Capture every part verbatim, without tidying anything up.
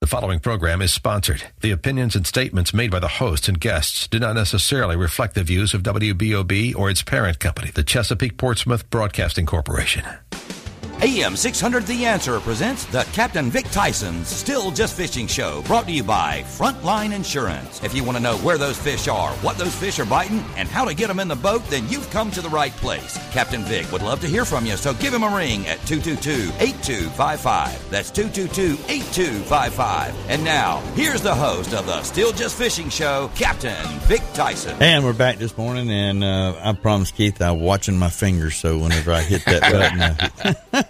following program is sponsored. The opinions and statements made by the hosts and guests do not necessarily reflect the views of W B O B or its parent company, the Chesapeake Portsmouth Broadcasting Corporation. A M six hundred The Answer presents the Captain Vic Tyson's Still Just Fishing Show, brought to you by Frontline Insurance. If you want to know where those fish are, what those fish are biting, and how to get them in the boat, then you've come to the right place. Captain Vic would love to hear from you, so give him a ring at two two two, eight two five five. That's two two two, eight two five five. And now, here's the host of the Still Just Fishing Show, Captain Vic Tyson. And we're back this morning, and uh, I promised Keith I'm watching my fingers, so whenever I hit that button, I...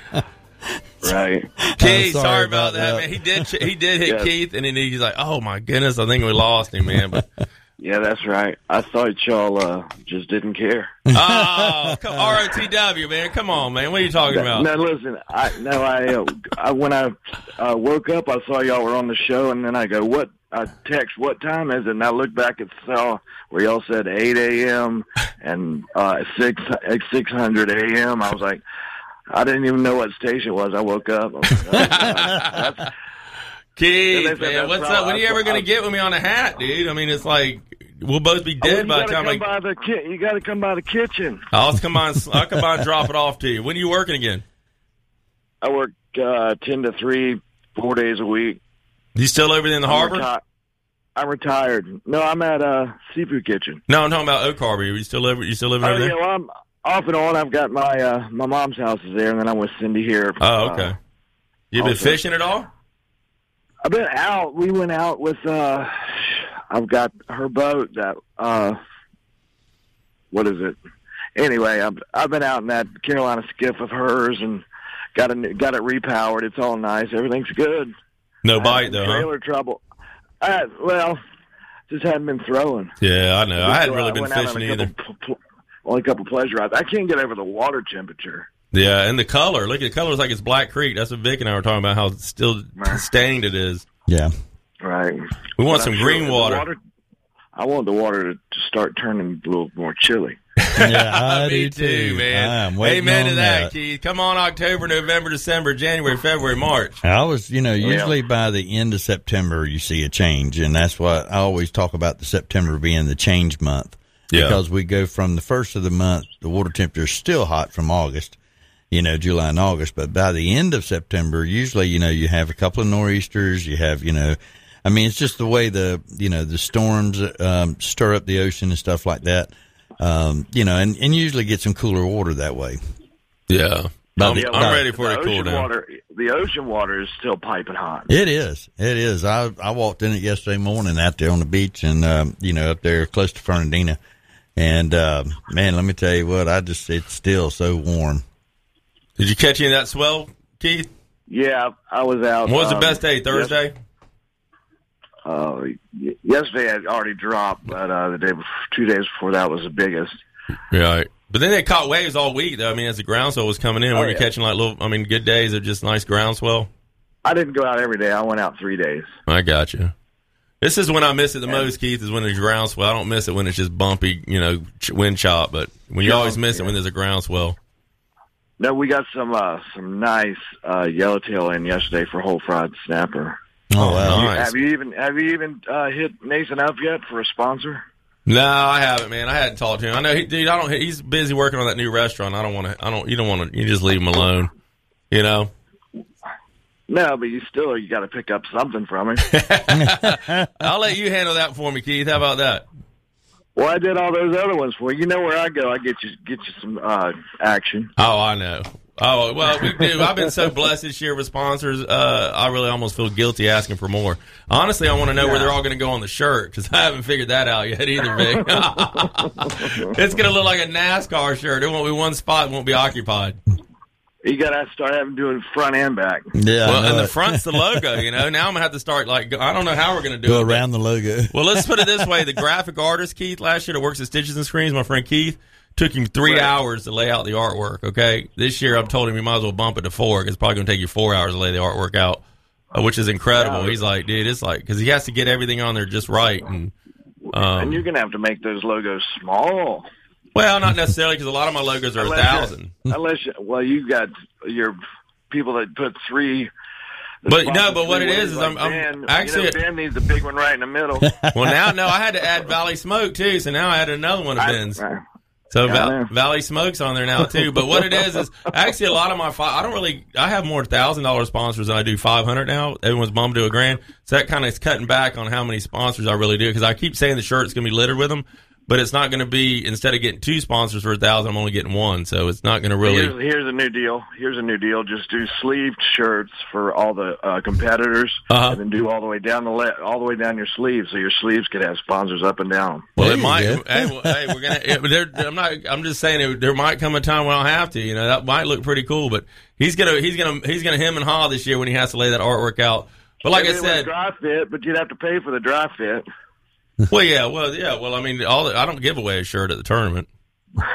Right. Keith, sorry, sorry about about that, that. man. He did he did hit Yes. Keith, and then he's like, oh, my goodness, I think we lost him, man. But Yeah, that's right. I thought y'all uh, just didn't care. oh, come, R O T W, man. Come on, man. What are you talking about? No, listen. I no, I, uh, I when I uh, woke up, I saw y'all were on the show, and then I go, "What?" I text, "What time is it?" And I looked back and saw where y'all said eight a.m. and uh, six six hundred a.m. I was like, I didn't even know what station it was. I woke up. I was like, oh, God, that's, Keith, Yeah, they said man, that's what's probably- up? When are you ever going I- to get with me on a hat, dude? I mean, it's like we'll both be Oh, dead you by the gotta time come I. by the ki- You got to come by the kitchen. I'll come on. I'll come on and drop it off to you. When are you working again? I work uh, ten to three, four days a week. You still over there in the I'm harbor? reti- I'm retired. No, I'm at uh, Seafood Kitchen. No, I'm talking about Oak Harbor. You still live? You still living Oh, over yeah, there? well, I'm off and on. I've got my uh, my mom's house is there, and then I'm with Cindy here. Oh, okay. Uh, You been also- fishing at all? I've been out. We went out with. Uh, I've got her boat. That uh, what is it? Anyway, I've I've been out in that Carolina skiff of hers and got it got it repowered. It's all nice. Everything's good. No I bite had though, some huh? trailer trouble. I, well, just hadn't been throwing. Yeah, I know. I hadn't So really been went out on fishing a either. couple pl- pl- only a couple pleasure rides. I can't get over the water temperature. Yeah, and the color. Look at the color. It's like it's Black Creek. That's what Vic and I were talking about. How still stained it is. Yeah. Right. We want But some I'm green sure the water. I want the water to, to start turning a little more chilly. Yeah, I Me do too, man. I'm waiting Amen on to that, that. Keith. Come on, October, November, December, January, February, March. I was, you know, usually by the end of September you see a change, and that's why I always talk about the September being the change month. Yeah. Because we go from the first of the month, the water temperature is still hot from August, you know, July and August, but by the end of September, usually, you know, you have a couple of nor'easters, you have, you know, I mean, it's just the way the, you know, the storms um, stir up the ocean and stuff like that, um, you know, and, and usually get some cooler water that way. Yeah. I'm, Yeah, I'm well, ready for the it to cool ocean down. Water, the ocean water is still piping hot. It is. It is. I I walked in it yesterday morning out there on the beach and, um, you know, up there close to Fernandina. And, uh, man, let me tell you what, I just, it's still so warm. Did you catch any of that swell, Keith? Yeah, I was out. What was the um, best day? Thursday? Yes, uh, y- yesterday had already dropped, but uh, the day, before, two days before that was the biggest. Yeah. Right. But then they caught waves all week, though. I mean, as the groundswell was coming in, Oh, when you're yeah. catching like little, I mean, good days of just nice groundswell. I didn't go out every day. I went out three days. I got you. This is when I miss it the most, Keith, is when there's groundswell. I don't miss it when it's just bumpy, you know, ch- wind chop, but when you Yeah, always miss it yeah. when there's a groundswell. No, we got some uh, some nice uh, yellowtail in yesterday for whole fried snapper. Oh, wow. Nice. Have you even have you even uh, hit Nathan up yet for a sponsor? No, I haven't, man. I hadn't talked to him. I know, he, dude. I don't. He's busy working on that new restaurant. I don't want to. I don't. You don't want to. You just leave him alone. You know. No, but you still you got to pick up something from him. I'll let you handle that for me, Keith. How about that? Well, I did all those other ones for you. You know where I go, I get you get you some uh, action. Oh, I know. Oh, well, we do. I've been so blessed this year with sponsors. Uh, I really almost feel guilty asking for more. Honestly, I want to know where they're all going to go on the shirt because I haven't figured that out yet either, Vic. It's going to look like a NASCAR shirt. It won't be one spot. It won't be occupied. You got to start having doing front and back. Yeah. Well, I know and the it. front's the logo, you know. Now I'm going to have to start, like, I don't know how we're going to do Go it. but- around the logo. Well, let's put it this way. The graphic artist, Keith, last year that works at Stitches and Screens, my friend Keith, took him three Right. hours to lay out the artwork, okay? This year I've told him you might as well bump it to four because it's probably going to take you four hours to lay the artwork out, uh, which is incredible. Yeah. He's like, dude, it's like, because he has to get everything on there just right. And, um, and you're going to have to make those logos small. well, not necessarily because a lot of my logos are a Unless you're- thousand. Unless, you, well, you got your people that put three But no, but what it is is I'm, I'm Ben, actually you know, Ben needs a big one right in the middle. well now no I had to add Valley Smoke too, so now I added another one of Ben's. I, So Yeah, I Val- know. Valley Smoke's on there now too. But what it is is actually a lot of my fi- I don't really I have more thousand dollar sponsors than I do five hundred now. Everyone's bumped to a grand, so that kind of is cutting back on how many sponsors I really do because I keep saying the shirt's going to be littered with them, but it's not going to be. Instead of getting two sponsors for a thousand, I'm only getting one, so it's not going to really. Here's, here's a new deal. Here's a new deal. Just do sleeved shirts for all the uh, competitors, Uh-huh. and then do all the way down the le- all the way down your sleeves, so your sleeves could have sponsors up and down. Well, There it you might. go. Hey, well, hey, we're gonna. It, there, I'm not. I'm just saying it, there might come a time when I'll have to. You know, that might look pretty cool. But he's gonna. He's gonna. He's gonna hem and haw this year when he has to lay that artwork out. But like Maybe I it was said, dry fit, but you'd have to pay for the dry fit. well, yeah, well, yeah, well, I mean, all the, I don't give away a shirt at the tournament. Well,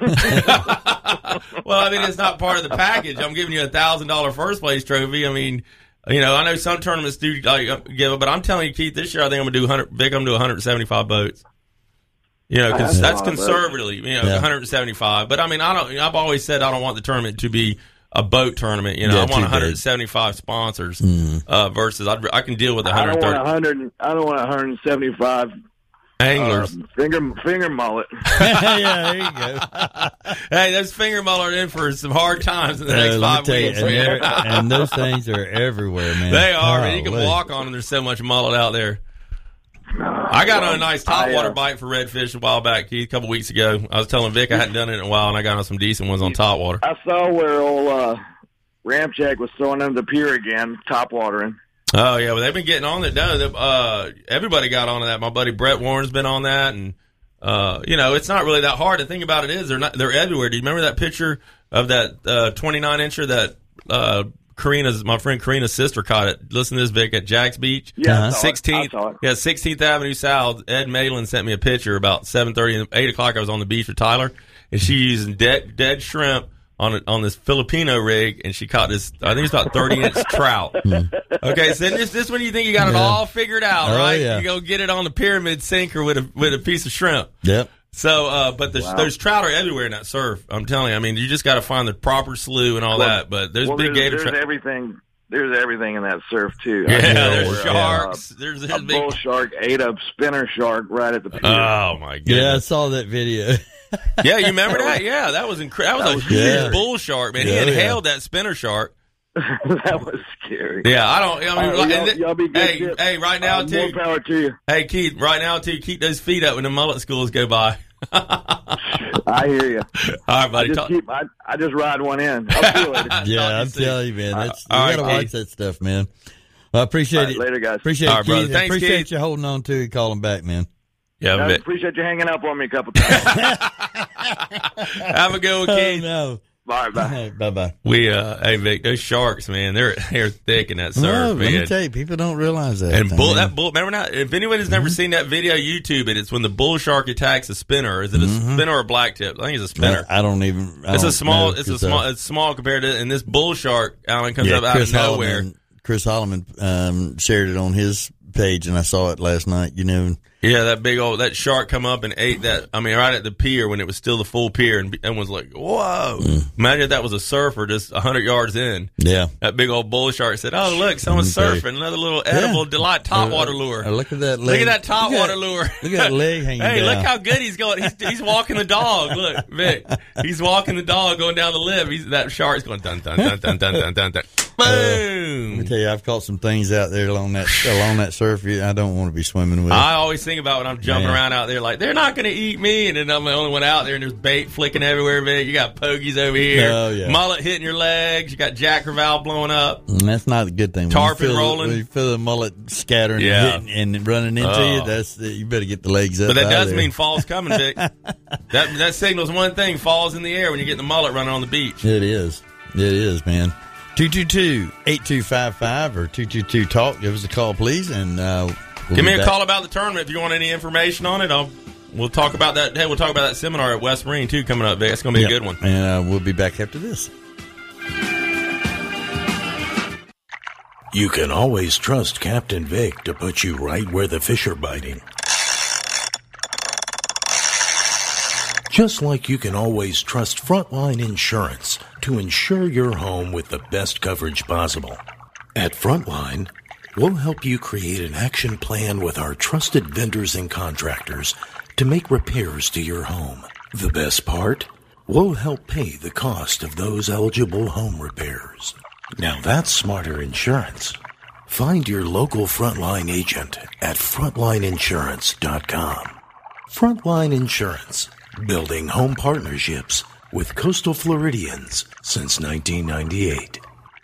I mean, it's not part of the package. I'm giving you a thousand dollar first place trophy. I mean, you know, I know some tournaments do like, give it, but I'm telling you, Keith, this year I think I'm gonna do one hundred. Vic, I'm gonna do one hundred seventy-five boats. You know, because That's that's a lot of boats. conservatively, you know, Yeah. one hundred seventy-five. But I mean, I don't. I've always said I don't want the tournament to be a boat tournament. You know, Yeah, I too want big. one hundred seventy-five sponsors Mm. uh, versus I'd, I can deal with I don't want one hundred thirty one hundred. I don't want one hundred seventy-five anglers. uh, finger finger mullet. Yeah, there you go. Hey, those finger mullet in for some hard times in the Uh, next let me five tell you, weeks. and, man. they're- and those things are everywhere, man. They are, man. You can Golly. walk on them. There's so much mullet out there. I got on a nice top I, uh, water bite for redfish a while back, Keith, a couple weeks ago. I was telling Vic I hadn't done it in a while, and I got on some decent ones on top water. I saw where old uh, Ramjack was throwing them the pier again, top watering. Oh, yeah, well, they've been getting on it. No, the- uh, everybody got on that. My buddy Brett Warren's been on that, and, uh, you know, it's not really that hard. The thing about it is they're not they're everywhere. Do you remember that picture of that uh, twenty-nine incher that uh, Karina's, my friend Karina's sister caught it? Listen to this, Vic, at Jack's Beach. Yeah, Uh-huh. I saw it. sixteenth, I saw it. yeah, sixteenth Avenue South. Ed Malin sent me a picture about seven thirty and eight o'clock. I was on the beach with Tyler, and she's using dead dead shrimp on a, on this Filipino rig, and she caught this. I think it's about thirty inch trout. Okay, so this this when you think you got it Yeah. all figured out, Oh, right? yeah. You go get it on the pyramid sinker with a with a piece of shrimp. Yep. So, uh, but the, Wow. those trout are everywhere in that surf. I'm telling you. I mean, you just got to find the proper slough and all Well, that. But there's well, big there's, gator there's trout. everything. There's everything in that surf too. Yeah, I mean, there's where, sharks. There's, Uh, there's a big. bull shark ate a spinner shark right at the pier. Oh my goodness. Yeah, I saw that video. Yeah, you remember that? Yeah, that was incredible. That was a huge Yeah. bull shark, man. He Yeah, inhaled that spinner shark. That was scary. Yeah, I don't. I mean, All right, and y'all, th- y'all be good. hey, tip. hey, right now Uh, too. More power to you. Hey, Keith, right now too. Keep those feet up when the mullet schools go by. I hear you. All right, I buddy. just Talk- keep. I, I just ride one in. I'll see you later. Talk Yeah, to I'm you soon. telling you, man. That's, All you got to right, watch Keith. that stuff, man. Well, I appreciate All right, it. later, guys. Appreciate All it, right, brother. Keith. Thanks, appreciate Keith. you holding on to and calling back, man. Yeah, I Vic. appreciate you hanging up on me a couple times. Have a good one, Oh, Keith. no. Bye, bye. Bye bye. We, uh, hey, Vic, those sharks, man, they're they're thick in that surf, No, let me man. tell you, people don't realize that. And bull, man. that bull. Remember now? If anyone has never seen that video, YouTube it. It's when the bull shark attacks a spinner. Is it a spinner or a black tip? I think it's a spinner. I, I don't even. I It's a don't small. know, It's a 'cause, small. uh, It's small compared to. And this bull shark, Alan, comes yeah, up out Chris of nowhere. Holloman, Chris Holloman um, shared it on his page, and I saw it last night. You know, Yeah, that big old that shark come up and ate that. I mean, right at the pier when it was still the full pier, and everyone's like, "Whoa!" Mm. Imagine if that was a surfer just a hundred yards in. yeah. That big old bull shark said, "Oh, look, someone's Okay. surfing. Another little edible Yeah. delight top Uh, water lure. uh, look at that Look leg. at that top Look at water that- lure. Look at that leg hanging Hey, down. look how good he's going. He's, he's walking the dog. Look, Vic. He's walking the dog going down the lip. He's, that shark's going dun dun dun dun dun dun dun dun. Let Boom. me tell you, I've caught some things out there along that along that surf. I don't want to be swimming with. I always think about when I'm jumping Man. around out there, like they're not going to eat me, and then I'm the only one out there, and there's bait flicking everywhere. Vic. You got pogies over here, Oh, yeah. mullet hitting your legs. You got jack crevalle blowing up. And that's not a good thing. When you Tarpon feel the- rolling. when you feel the mullet scattering Yeah. and, hitting and running into Oh. you, that's you better get the legs up. But that out does there. mean fall's coming, Vic. that that signals one thing: fall's in the air when you get the mullet running on the beach. It is. It is, man. two two two, eight two five five or two two two talk. Give us a call, please. And uh, we'll Give be me a back. call about the tournament if you want any information on it. I'll we'll talk about that. Hey, we'll talk about that seminar at West Marine too coming up, Vic. That's going to be Yep. a good one. And uh, we'll be back after this. You can always trust Captain Vic to put you right where the fish are biting. Just like you can always trust Frontline Insurance to insure your home with the best coverage possible. At Frontline, we'll help you create an action plan with our trusted vendors and contractors to make repairs to your home. The best part? We'll help pay the cost of those eligible home repairs. Now that's smarter insurance. Find your local Frontline agent at frontline insurance dot com. Frontline Insurance, building home partnerships with coastal Floridians since nineteen ninety-eight.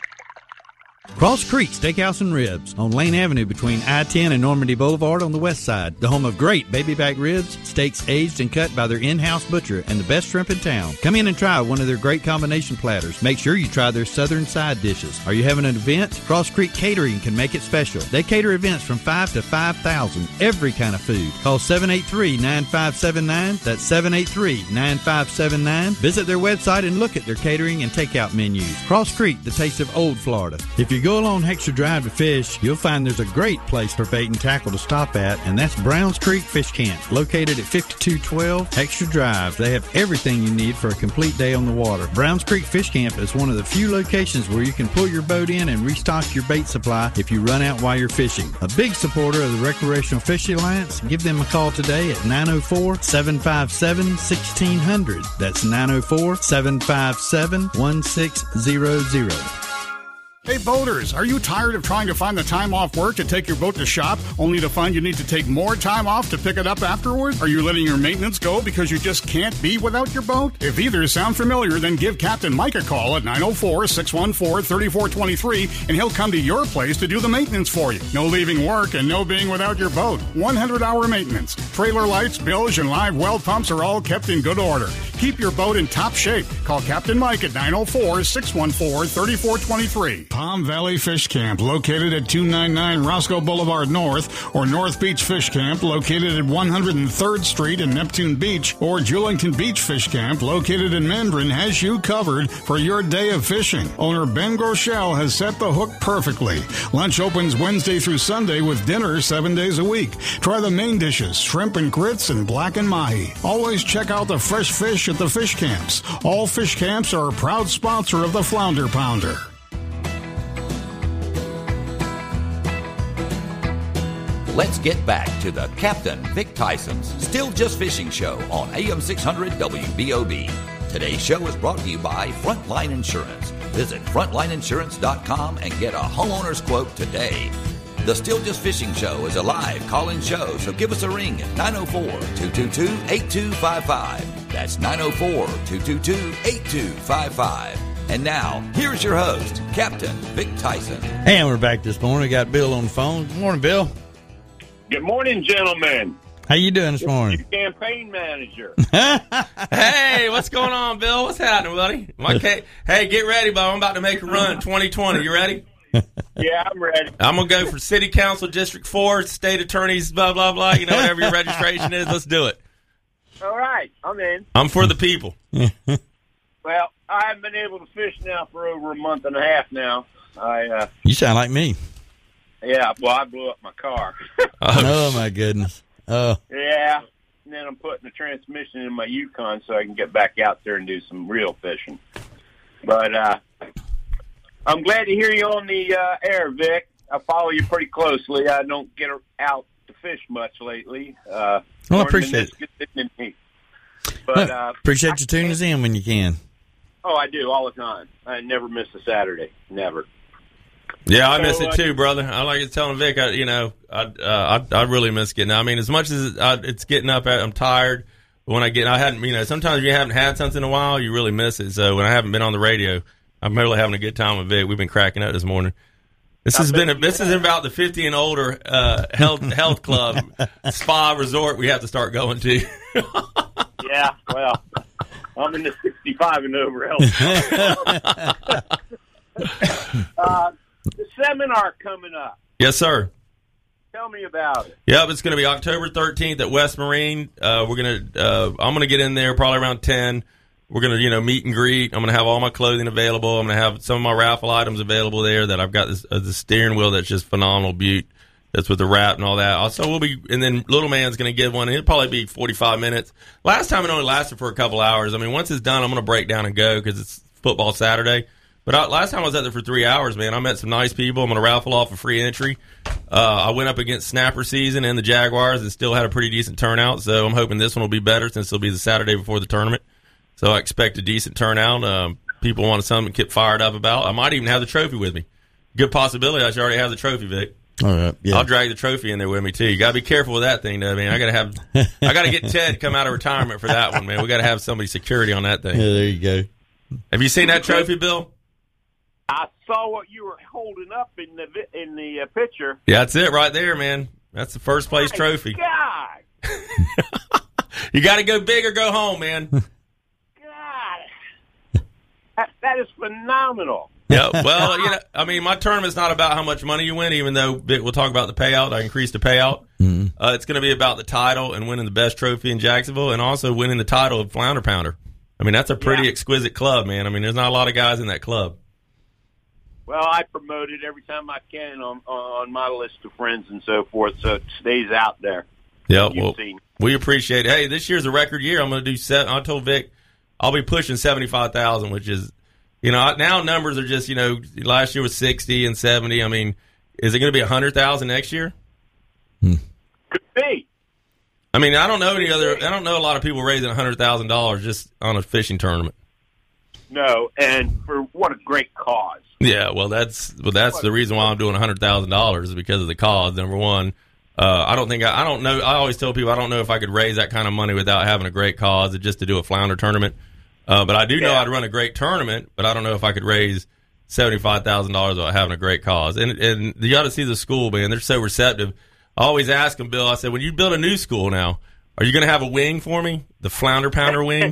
Cross Creek Steakhouse and Ribs on Lane Avenue between I ten and Normandy Boulevard on the west side. The home of great baby back ribs, steaks aged and cut by their in-house butcher, and the best shrimp in town. Come in and try one of their great combination platters. Make sure you try their southern side dishes. Are you having an event? Cross Creek Catering can make it special. They cater events from five to five thousand, every kind of food. Call seven eight three, nine five seven nine. That's seven eight three, nine five seven nine. Visit their website and look at their catering and takeout menus. Cross Creek, the taste of old Florida. If you go along Heckscher Drive to fish, you'll find there's a great place for bait and tackle to stop at, and that's Browns Creek Fish Camp, located at fifty-two twelve Heckscher Drive. They have everything you need for a complete day on the water. Browns Creek Fish Camp is one of the few locations where you can pull your boat in and restock your bait supply if you run out while you're fishing. A big supporter of the Recreational Fishing Alliance, give them a call today at nine oh four, seven five seven, one six zero zero. That's nine oh four, seven five seven, one six zero zero. Hey boaters, are you tired of trying to find the time off work to take your boat to shop, only to find you need to take more time off to pick it up afterward? Are you letting your maintenance go because you just can't be without your boat? If either sound familiar, then give Captain Mike a call at nine oh four, six one four, three four two three, and he'll come to your place to do the maintenance for you. No leaving work and no being without your boat. one hundred hour maintenance. Trailer lights, bilge, and live well pumps are all kept in good order. Keep your boat in top shape. Call Captain Mike at nine oh four, six one four, three four two three. Palm Valley Fish Camp, located at two ninety-nine Roscoe Boulevard North, or North Beach Fish Camp, located at one hundred third Street in Neptune Beach, or Julington Beach Fish Camp, located in Mendron, has you covered for your day of fishing. Owner Ben Groeschel has set the hook perfectly. Lunch opens Wednesday through Sunday with dinner seven days a week. Try the main dishes, shrimp and grits, and blackened mahi. Always check out the fresh fish at the fish camps. All fish camps are a proud sponsor of the Flounder Pounder. Let's get back to the Captain Vic Tyson's Still Just Fishing Show on A M six hundred W B O B. Today's show is brought to you by Frontline Insurance. Visit frontline insurance dot com and get a homeowner's quote today. The Still Just Fishing Show is a live call-in show, so give us a ring at nine oh four, two two two, eight two five five. That's nine oh four, two two two, eight two five five. And now, here's your host, Captain Vic Tyson. Hey, and we're back this morning. We got Bill on the phone. Good morning, Bill. Good morning, gentlemen. How you doing this morning? Your campaign manager. Hey, what's going on, Bill? What's happening, buddy? My ca- hey, get ready, Bo. I'm about to make a run in twenty twenty. You ready? Yeah, I'm ready. I'm going to go for City Council, District four, State Attorneys, blah, blah, blah. You know, whatever your registration is, let's do it. All right, I'm in. I'm for the people. Well, I haven't been able to fish now for over a month and a half now. I. Uh, you sound like me. Yeah, well, I blew up my car. oh, oh, my goodness. Oh. Yeah, and then I'm putting the transmission in my Yukon so I can get back out there and do some real fishing. But uh, I'm glad to hear you on the uh, air, Vic. I follow you pretty closely. I don't get out to fish much lately. Uh, well, I appreciate it. But, uh, appreciate you tuning us in when you can. Oh, I do, all the time. I never miss a Saturday. Never. Yeah, I miss it too, brother. I like it telling Vic, I, you know, I, uh, I I really miss getting out. I mean, as much as I, it's getting up, I'm tired. But when I get, I hadn't, you know, sometimes you haven't had something in a while, you really miss it. So when I haven't been on the radio, I'm really having a good time with Vic. We've been cracking up this morning. This has been a, this is about the fifty and older uh, health health club spa resort we have to start going to. Yeah, well, I'm in the sixty-five and over health. uh, the seminar coming up. Yes, sir. Tell me about it. Yep, it's going to be October thirteenth at West Marine. Uh, we're going to. Uh, I'm going to get in there probably around ten. We're going to, you know, meet and greet. I'm going to have all my clothing available. I'm going to have some of my raffle items available there that I've got this uh, the steering wheel that's just phenomenal beaut. That's with the wrap and all that. Also, we'll be, and then Little Man's going to give one. It'll probably be forty-five minutes. Last time it only lasted for a couple hours. I mean, once it's done, I'm going to break down and go because it's football Saturday. But I, last time I was out there for three hours, man, I met some nice people. I'm going to raffle off a free entry. Uh, I went up against Snapper Season and the Jaguars and still had a pretty decent turnout. So I'm hoping this one will be better since it'll be the Saturday before the tournament. So I expect a decent turnout. Um, people want something to get fired up about. I might even have the trophy with me. Good possibility I should already have the trophy, Vic. All right, yeah. I'll drag the trophy in there with me too. You got to be careful with that thing, though, man. I got to have, I got to get Ted to come out of retirement for that one, man. We got to have somebody security on that thing. Yeah, there you go. Have you seen that trophy, Bill? I saw what you were holding up in the in the uh, picture. Yeah, that's it right there, man. That's the first place My trophy. God, you got to go big or go home, man. God, that, that is phenomenal. Yeah, well, you know, I mean, my tournament's not about how much money you win, even though we'll talk about the payout. I increased the payout. Mm-hmm. Uh, it's going to be about the title and winning the best trophy in Jacksonville and also winning the title of Flounder Pounder. I mean, that's a pretty yeah. exquisite club, man. I mean, there's not a lot of guys in that club. Well, I promote it every time I can on on my list of friends and so forth, so it stays out there. Yeah, well, we appreciate it. Hey, this year's a record year. I'm going to do seven. I told Vic I'll be pushing seventy-five thousand, which is, you know, now numbers are just, you know, last year was sixty and seventy. I mean, is it going to be one hundred thousand next year? Hmm. Could be. I mean, I don't know any other. I don't know a lot of people raising one hundred thousand dollars just on a fishing tournament. No, and for what a great cause. Yeah, well, that's well, that's the reason why I'm doing one hundred thousand dollars is because of the cause. Number one, uh, I don't think I, I don't know. I always tell people I don't know if I could raise that kind of money without having a great cause, just to do a flounder tournament. Uh, but I do know yeah. I'd run a great tournament, but I don't know if I could raise seventy-five thousand dollars without having a great cause. And and you got to see the school, man. They're so receptive. I always ask them, Bill, I said, when you build a new school now, are you going to have a wing for me? The Flounder Pounder wing?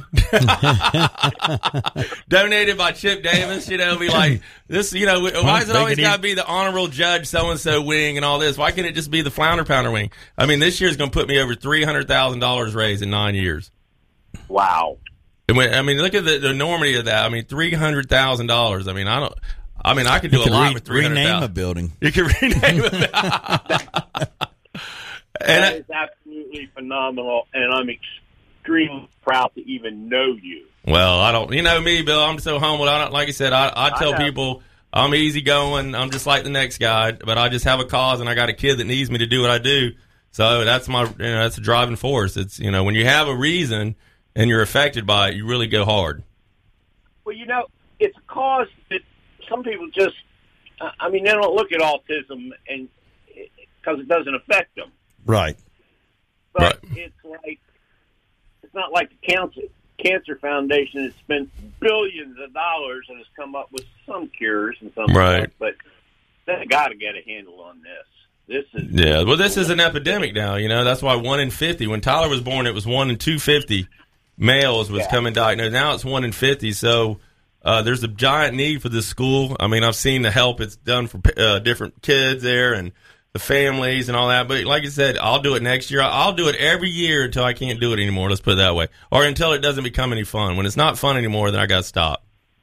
Donated by Chip Davis, you know, be like, this, you know, why is it always got to be the honorable judge so-and-so wing and all this? Why can't it just be the Flounder Pounder wing? I mean, this year's going to put me over three hundred thousand dollars raised in nine years. Wow. And when, I mean, look at the, the enormity of that. I mean, three hundred thousand dollars. I mean, I don't, I mean, I could do you a lot re- with three hundred thousand dollars. Rename a building. You can rename it. And that is absolutely phenomenal, and I'm extremely proud to even know you. Well, I don't, you know me, Bill. I'm so humble. I don't, like I said, I, I tell I people I'm easygoing. I'm just like the next guy, but I just have a cause, and I got a kid that needs me to do what I do. So that's my, you know, that's a driving force. It's, you know, when you have a reason and you're affected by it, you really go hard. Well, you know, it's a cause that some people just, I mean, they don't look at autism and because it doesn't affect them. Right. But right. it's like, it's not like the Cancer, Cancer Foundation has spent billions of dollars and has come up with some cures and some right. stuff, but they got to get a handle on this. This is yeah. Well, this is an epidemic now. You know, that's why one in fifty. When Tyler was born, it was one in two fifty males was yeah. coming diagnosed. Now it's one in fifty. So uh, there's a giant need for this school. I mean, I've seen the help it's done for uh, different kids there and the families and all that. But like I said, I'll do it next year. I'll do it every year until I can't do it anymore. Let's put it that way. Or until it doesn't become any fun. When it's not fun anymore, then I got to stop.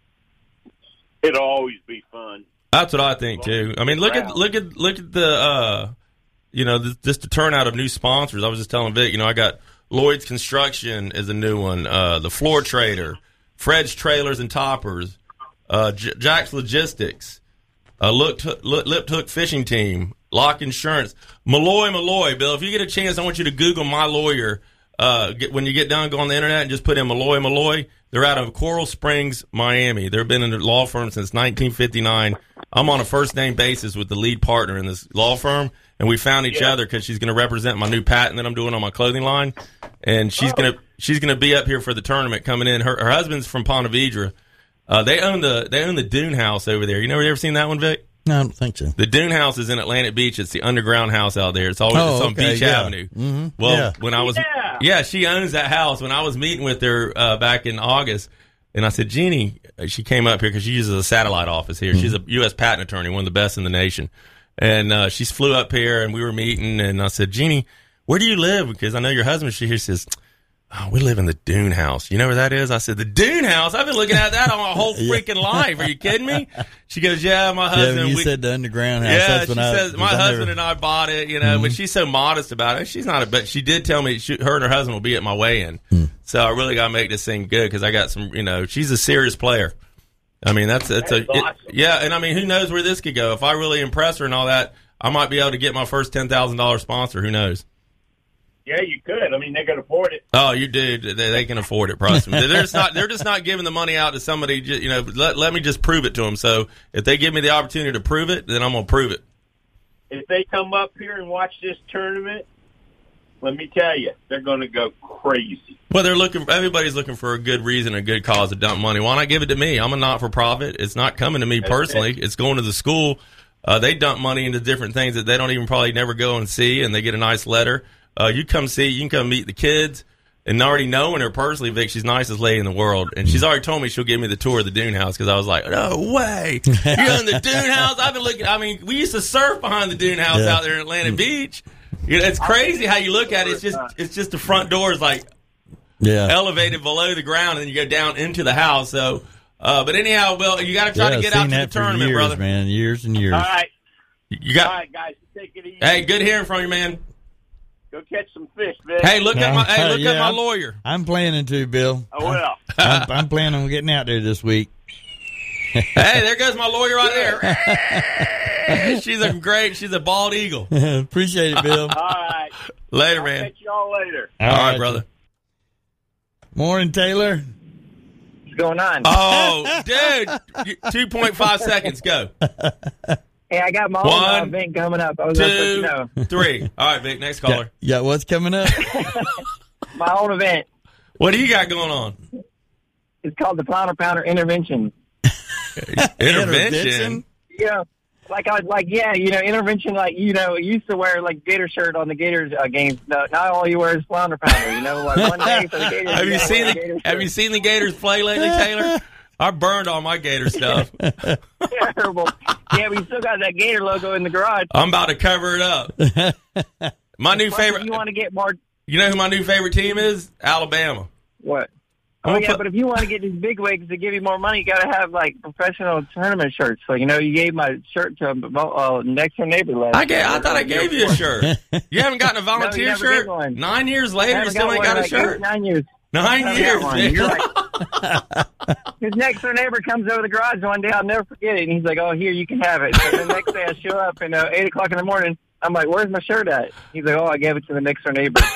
It'll always be fun. That's what I think too. I mean, look at look at look at the uh, you know, the, just the turnout of new sponsors. I was just telling Vic, you know, I got Lloyd's Construction is a new one, uh, the Floor Trader, Fred's Trailers and Toppers, uh, J- Jack's Logistics, uh, Look T- Lip, Lip Hook Fishing Team, Lock Insurance, Malloy Malloy. Bill, if you get a chance, I want you to Google my lawyer. Uh, get, when you get done, go on the internet and just put in Malloy Malloy. They're out of Coral Springs, Miami. They've been in the law firm since nineteen fifty-nine. I'm on a first name basis with the lead partner in this law firm, and we found each yeah. other because she's going to represent my new patent that I'm doing on my clothing line, and she's oh. going to she's going to be up here for the tournament coming in. Her, her husband's from Ponte Vedra. Uh, they own the they own the Dune House over there. You never ever seen that one, Vic? No, I don't think so. The Dune House is in Atlantic Beach. It's the underground house out there. It's always oh, it's on okay, Beach yeah. Avenue. Mm-hmm. Well, yeah. when I was yeah. yeah, she owns that house. When I was meeting with her uh, back in August, and I said, Jeannie, she came up here because she uses a satellite office here. Mm-hmm. She's a U S patent attorney, one of the best in the nation. And uh, she flew up here, and we were meeting, and I said, Jeannie, where do you live? Because I know your husband. She says, oh, we live in the Dune House. You know where that is? I said, the Dune House? I've been looking at that all my whole freaking life. Are you kidding me? She goes, yeah, my husband. Yeah, you we, said the underground house. Yeah, That's she when I, says, my I husband never... and I bought it, you know, mm-hmm. but she's so modest about it. She's not a, but she did tell me she, her and her husband will be at my weigh-in. Mm. So I really got to make this thing good because I got some, you know, she's a serious player. I mean, that's that's, That's a it, awesome. yeah, and I mean, who knows where this could go? If I really impress her and all that, I might be able to get my first ten thousand dollar sponsor. Who knows? Yeah, you could. I mean, they could afford it. Oh, you do. They, they can afford it. Trust me. They're just not. They're just not giving the money out to somebody. ju- You know, let let me just prove it to them. So if they give me the opportunity to prove it, then I'm gonna prove it. If they come up here and watch this tournament, let me tell you, they're going to go crazy. Well, they're looking. Everybody's looking for a good reason, a good cause to dump money. Why not give it to me? I'm a not for profit. It's not coming to me That's personally. it. It's going to the school. Uh, they dump money into different things that they don't even probably never go and see, and they get a nice letter. Uh, you come see, you can come meet the kids, and already knowing her personally, Vic, she's the nicest lady in the world, and she's already told me she'll give me the tour of the Dune House because I was like, no way, you're in the Dune House. I've been looking. I mean, we used to surf behind the Dune House Yeah. out there in Atlantic Beach. You know, it's crazy how you look at it. It's just, it's just the front door is like Yeah. elevated below the ground, and then you go down into the house. So, uh, but anyhow, Bill, you got to try yeah, to get seen out to the that for tournament, years, brother. man. Years and years. All right. You got. All right, guys, take it easy. Hey, good hearing from you, man. Go catch some fish, Vic. Hey, look at my. Hey, look Yeah, at my I'm- lawyer. I'm planning to, Bill. I will. I'm, I'm planning on getting out there this week. Hey, there goes my lawyer right there. She's a great. She's a bald eagle. Appreciate it, Bill. All right. Later, I'll man. catch y'all later. All right, brother. Morning, Taylor. What's going on? Oh, dude, two point five seconds. Go. Hey, I got my own One, uh, event coming up. I was gonna let you Two, know. three. All right, Vic. Next caller. Yeah, what's coming up? My own event. What do you got going on? It's called the Pounder Pounder Intervention. Intervention. You know, like I like yeah, you know, intervention. Like you know, you used to wear like Gator shirt on the Gators uh, games. No, now all you wear is Flounder Pounder. You know, like one day for the Gators. Have you gotta seen wear a the Gator Have you seen the Gators play lately, Taylor? I burned all my Gator stuff. shirt. Terrible. Yeah, we still got that Gator logo in the garage. I'm about to cover it up. My new Plus, favorite. If you want to get more You know who my new favorite team is? Alabama. what? I'm Oh gonna yeah, put- but if you want to get these big wigs to give you more money, you got to have like professional tournament shirts. So you know, you gave my shirt to uh, next door neighbor last. I gave, I thought I gave you a shirt. You haven't gotten a volunteer never shirt? did one. Nine years later, you Haven't still got ain't one got a like shirt? eight, Nine years. Nine Haven't years. got one. man. You're right. His next door neighbor comes over the garage one day. I'll never forget it. And he's like, "Oh, here, you can have it." So the next day, I show up and uh, eight o'clock in the morning. I'm like, "Where's my shirt at?" He's like, "Oh, I gave it to the next door neighbor."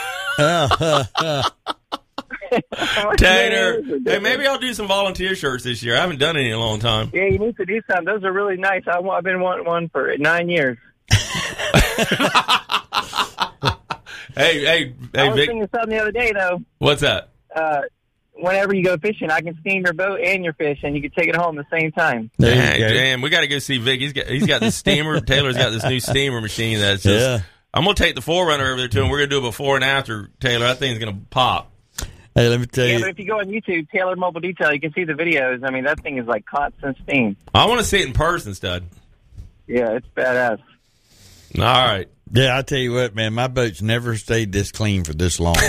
Tater. Hey, maybe I'll do some volunteer shirts this year. I haven't done any in a long time. Yeah, you need to do something. Those are really nice. I, I've been wanting one for nine years. Hey, hey, I hey, was Vic. thinking something the other day though. What's that? Uh, whenever you go fishing, I can steam your boat and your fish, and you can take it home at the same time. There you Damn, go. damn, we got to go see Vic. He's got he's got the steamer. Taylor's got this new steamer machine that's just. Yeah. I'm gonna take the Forerunner over there to him. We're gonna do a before and after, Taylor. That thing's gonna pop. Hey, let me tell Yeah, you. but if you go on YouTube, Tailored Mobile Detail, you can see the videos. I mean, that thing is like constant steam. I want to see it in person, stud. Yeah, it's badass. All right. Yeah, I tell you what, man, my boat's never stayed this clean for this long.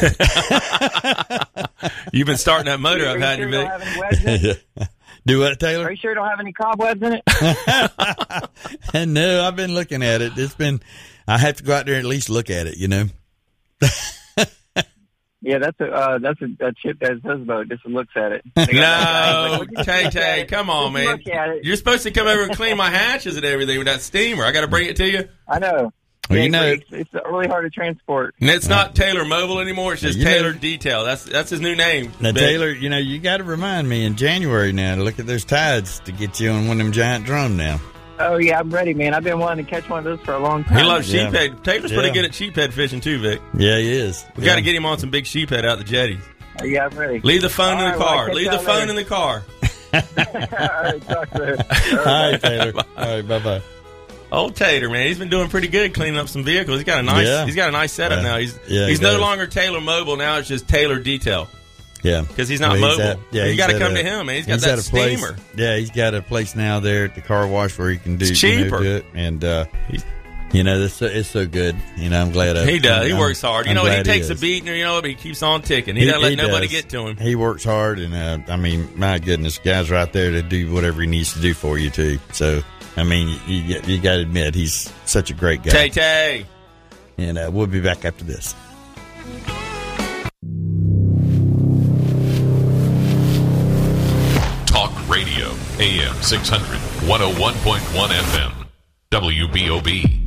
You've been starting that motor Are up, you hadn't sure you, you Vic? don't have any webs in it? Do what, Are Taylor? you sure you don't have any cobwebs in it? No, I've been looking at it. It's been, I have to go out there and at least look at it, you know? Yeah, that's a uh, that's a, a chip that does boat. Just looks at it. No, Tay Tay, come on, man. Look at it. You're supposed to come over and clean my hatches and everything with that steamer. I got to bring it to you. I know. Well, Yeah, you know- it's, it's really hard to transport. And it's not Taylor Mobile anymore. It's just You know- Taylor Detail. That's that's his new name. Now, Vic. Taylor, you know, you got to remind me in January now to look at those tides to get you on one of them giant drum now. Oh yeah, I'm ready, man. I've been wanting to catch one of those for a long He time. loves Yeah. sheephead. Taylor's pretty Yeah. good at sheephead fishing too, Vic. Yeah, he is. We yeah. got to get him on some big sheephead out the jetties. Oh, yeah, I'm ready. Leave the phone All in right, the well, I'll car. catch Leave the y'all phone later. in the car. All right, talk to All right, Taylor. All right, bye-bye. Old Tater, man, he's been doing pretty good cleaning up some vehicles. He's got a nice, Yeah. he's got a nice setup Yeah. now. He's Yeah, he's he no does. longer Taylor Mobile. Now it's just Taylor Detail Yeah. because he's not Well, mobile. at- yeah, you he's got to at come a- to him, man. He's got he's that at a place- steamer. Yeah, he's got a place now there at the car wash where he can do, It's you know, cheaper. do it. And, uh, you know, it's so, it's so good. You know, I'm glad I, He does. He I'm- works hard. You I'm know, he glad takes a is. beating, you know, but he keeps on ticking. He, doesn't let nobody does. get to him. He works hard, and uh, I mean, my goodness, guys, right there to do whatever he needs to do for you too. So, I mean, you, you got to admit he's such a great guy. Tay Tay. And uh, we'll be back after this. Talk Radio, A M six hundred, one oh one point one F M, W B O B.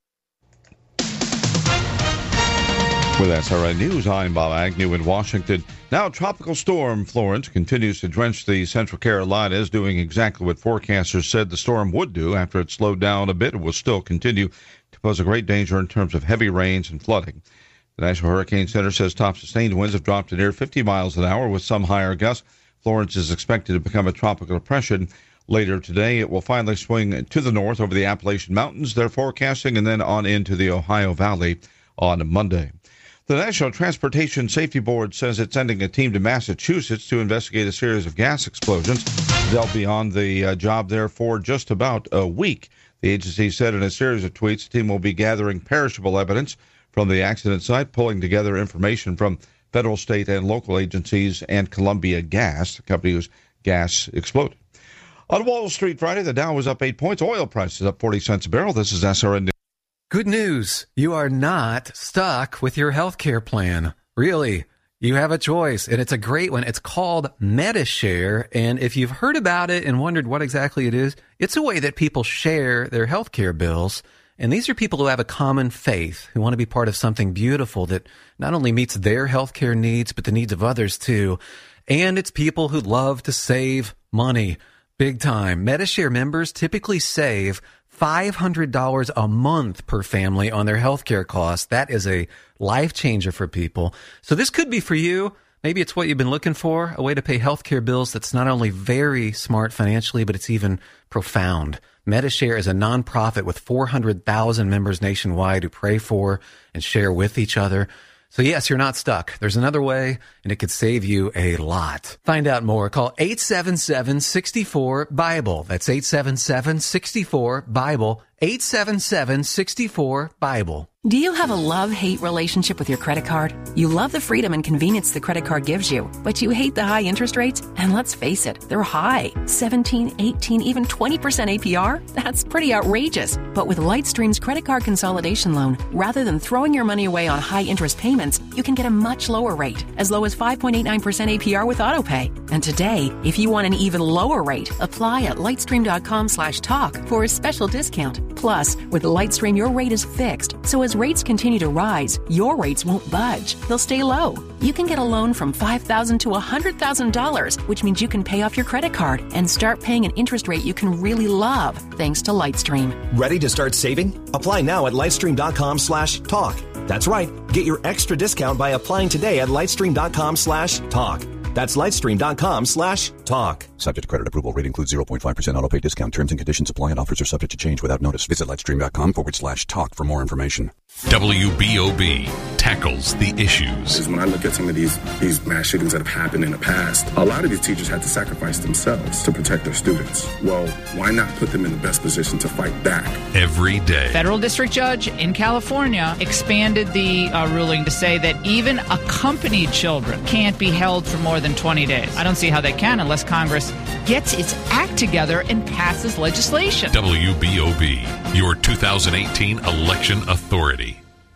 With S R N News, I'm Bob Agnew in Washington. Now, Tropical Storm Florence continues to drench the Central Carolinas, doing exactly what forecasters said the storm would do. After it slowed down a bit, it will still continue to pose a great danger in terms of heavy rains and flooding. The National Hurricane Center says top sustained winds have dropped to near fifty miles an hour with some higher gusts. Florence is expected to become a tropical depression later today. It will finally swing to the north over the Appalachian Mountains, they're forecasting, and then on into the Ohio Valley on Monday. The National Transportation Safety Board says it's sending a team to Massachusetts to investigate a series of gas explosions. They'll be on the uh, job there for just about a week. The agency said in a series of tweets the team will be gathering perishable evidence from the accident site, pulling together information from federal, state, and local agencies and Columbia Gas, the company whose gas exploded. On Wall Street Friday, the Dow was up eight points. Oil prices up forty cents a barrel. This is S R N. Good news. You are not stuck with your health care plan. Really. You have a choice, and it's a great one. It's called Medi-Share, and if you've heard about it and wondered what exactly it is, it's a way that people share their health care bills. And these are people who have a common faith, who want to be part of something beautiful that not only meets their healthcare needs, but the needs of others too. And it's people who love to save money big time. Medi-Share members typically save five hundred dollars a month per family on their healthcare costs. That is a life changer for people. So this could be for you. Maybe it's what you've been looking for, a way to pay healthcare bills that's not only very smart financially, but it's even profound. Medi-Share is a nonprofit with four hundred thousand members nationwide who pray for and share with each other. So yes, you're not stuck. There's another way, and it could save you a lot. Find out more. Call eight seven seven, six four, BIBLE. That's eight seven seven, six four, BIBLE. eight seven seven, six four, BIBLE. Do you have a love-hate relationship with your credit card? You love the freedom and convenience the credit card gives you, but you hate the high interest rates? And let's face it, they're high. seventeen, eighteen, even twenty percent A P R? That's pretty outrageous. But with Lightstream's credit card consolidation loan, rather than throwing your money away on high interest payments, you can get a much lower rate, as low as five point eight nine percent A P R with AutoPay. And today, if you want an even lower rate, apply at lightstream.com slash talk for a special discount. Plus, with Lightstream, your rate is fixed, so as rates continue to rise, your rates won't budge. They'll stay low. You can get a loan from five thousand dollars to one hundred thousand dollars, which means you can pay off your credit card and start paying an interest rate you can really love, thanks to Lightstream. Ready to start saving? Apply now at lightstream.com slash talk. That's right. Get your extra discount by applying today at lightstream.com slash talk. That's lightstream.com slash talk. Subject to credit approval. Rate includes zero point five percent auto pay discount. Terms and conditions apply and offers are subject to change without notice. Visit lightstream.com forward slash talk for more information. W B O B tackles the issues. When I look at some of these, these mass shootings that have happened in the past, a lot of these teachers had to sacrifice themselves to protect their students. Well, why not put them in the best position to fight back? Every day. Federal district judge in California expanded the uh, ruling to say that even accompanied children can't be held for more than twenty days. I don't see how they can unless Congress gets its act together and passes legislation. W B O B, your two thousand eighteen election authority.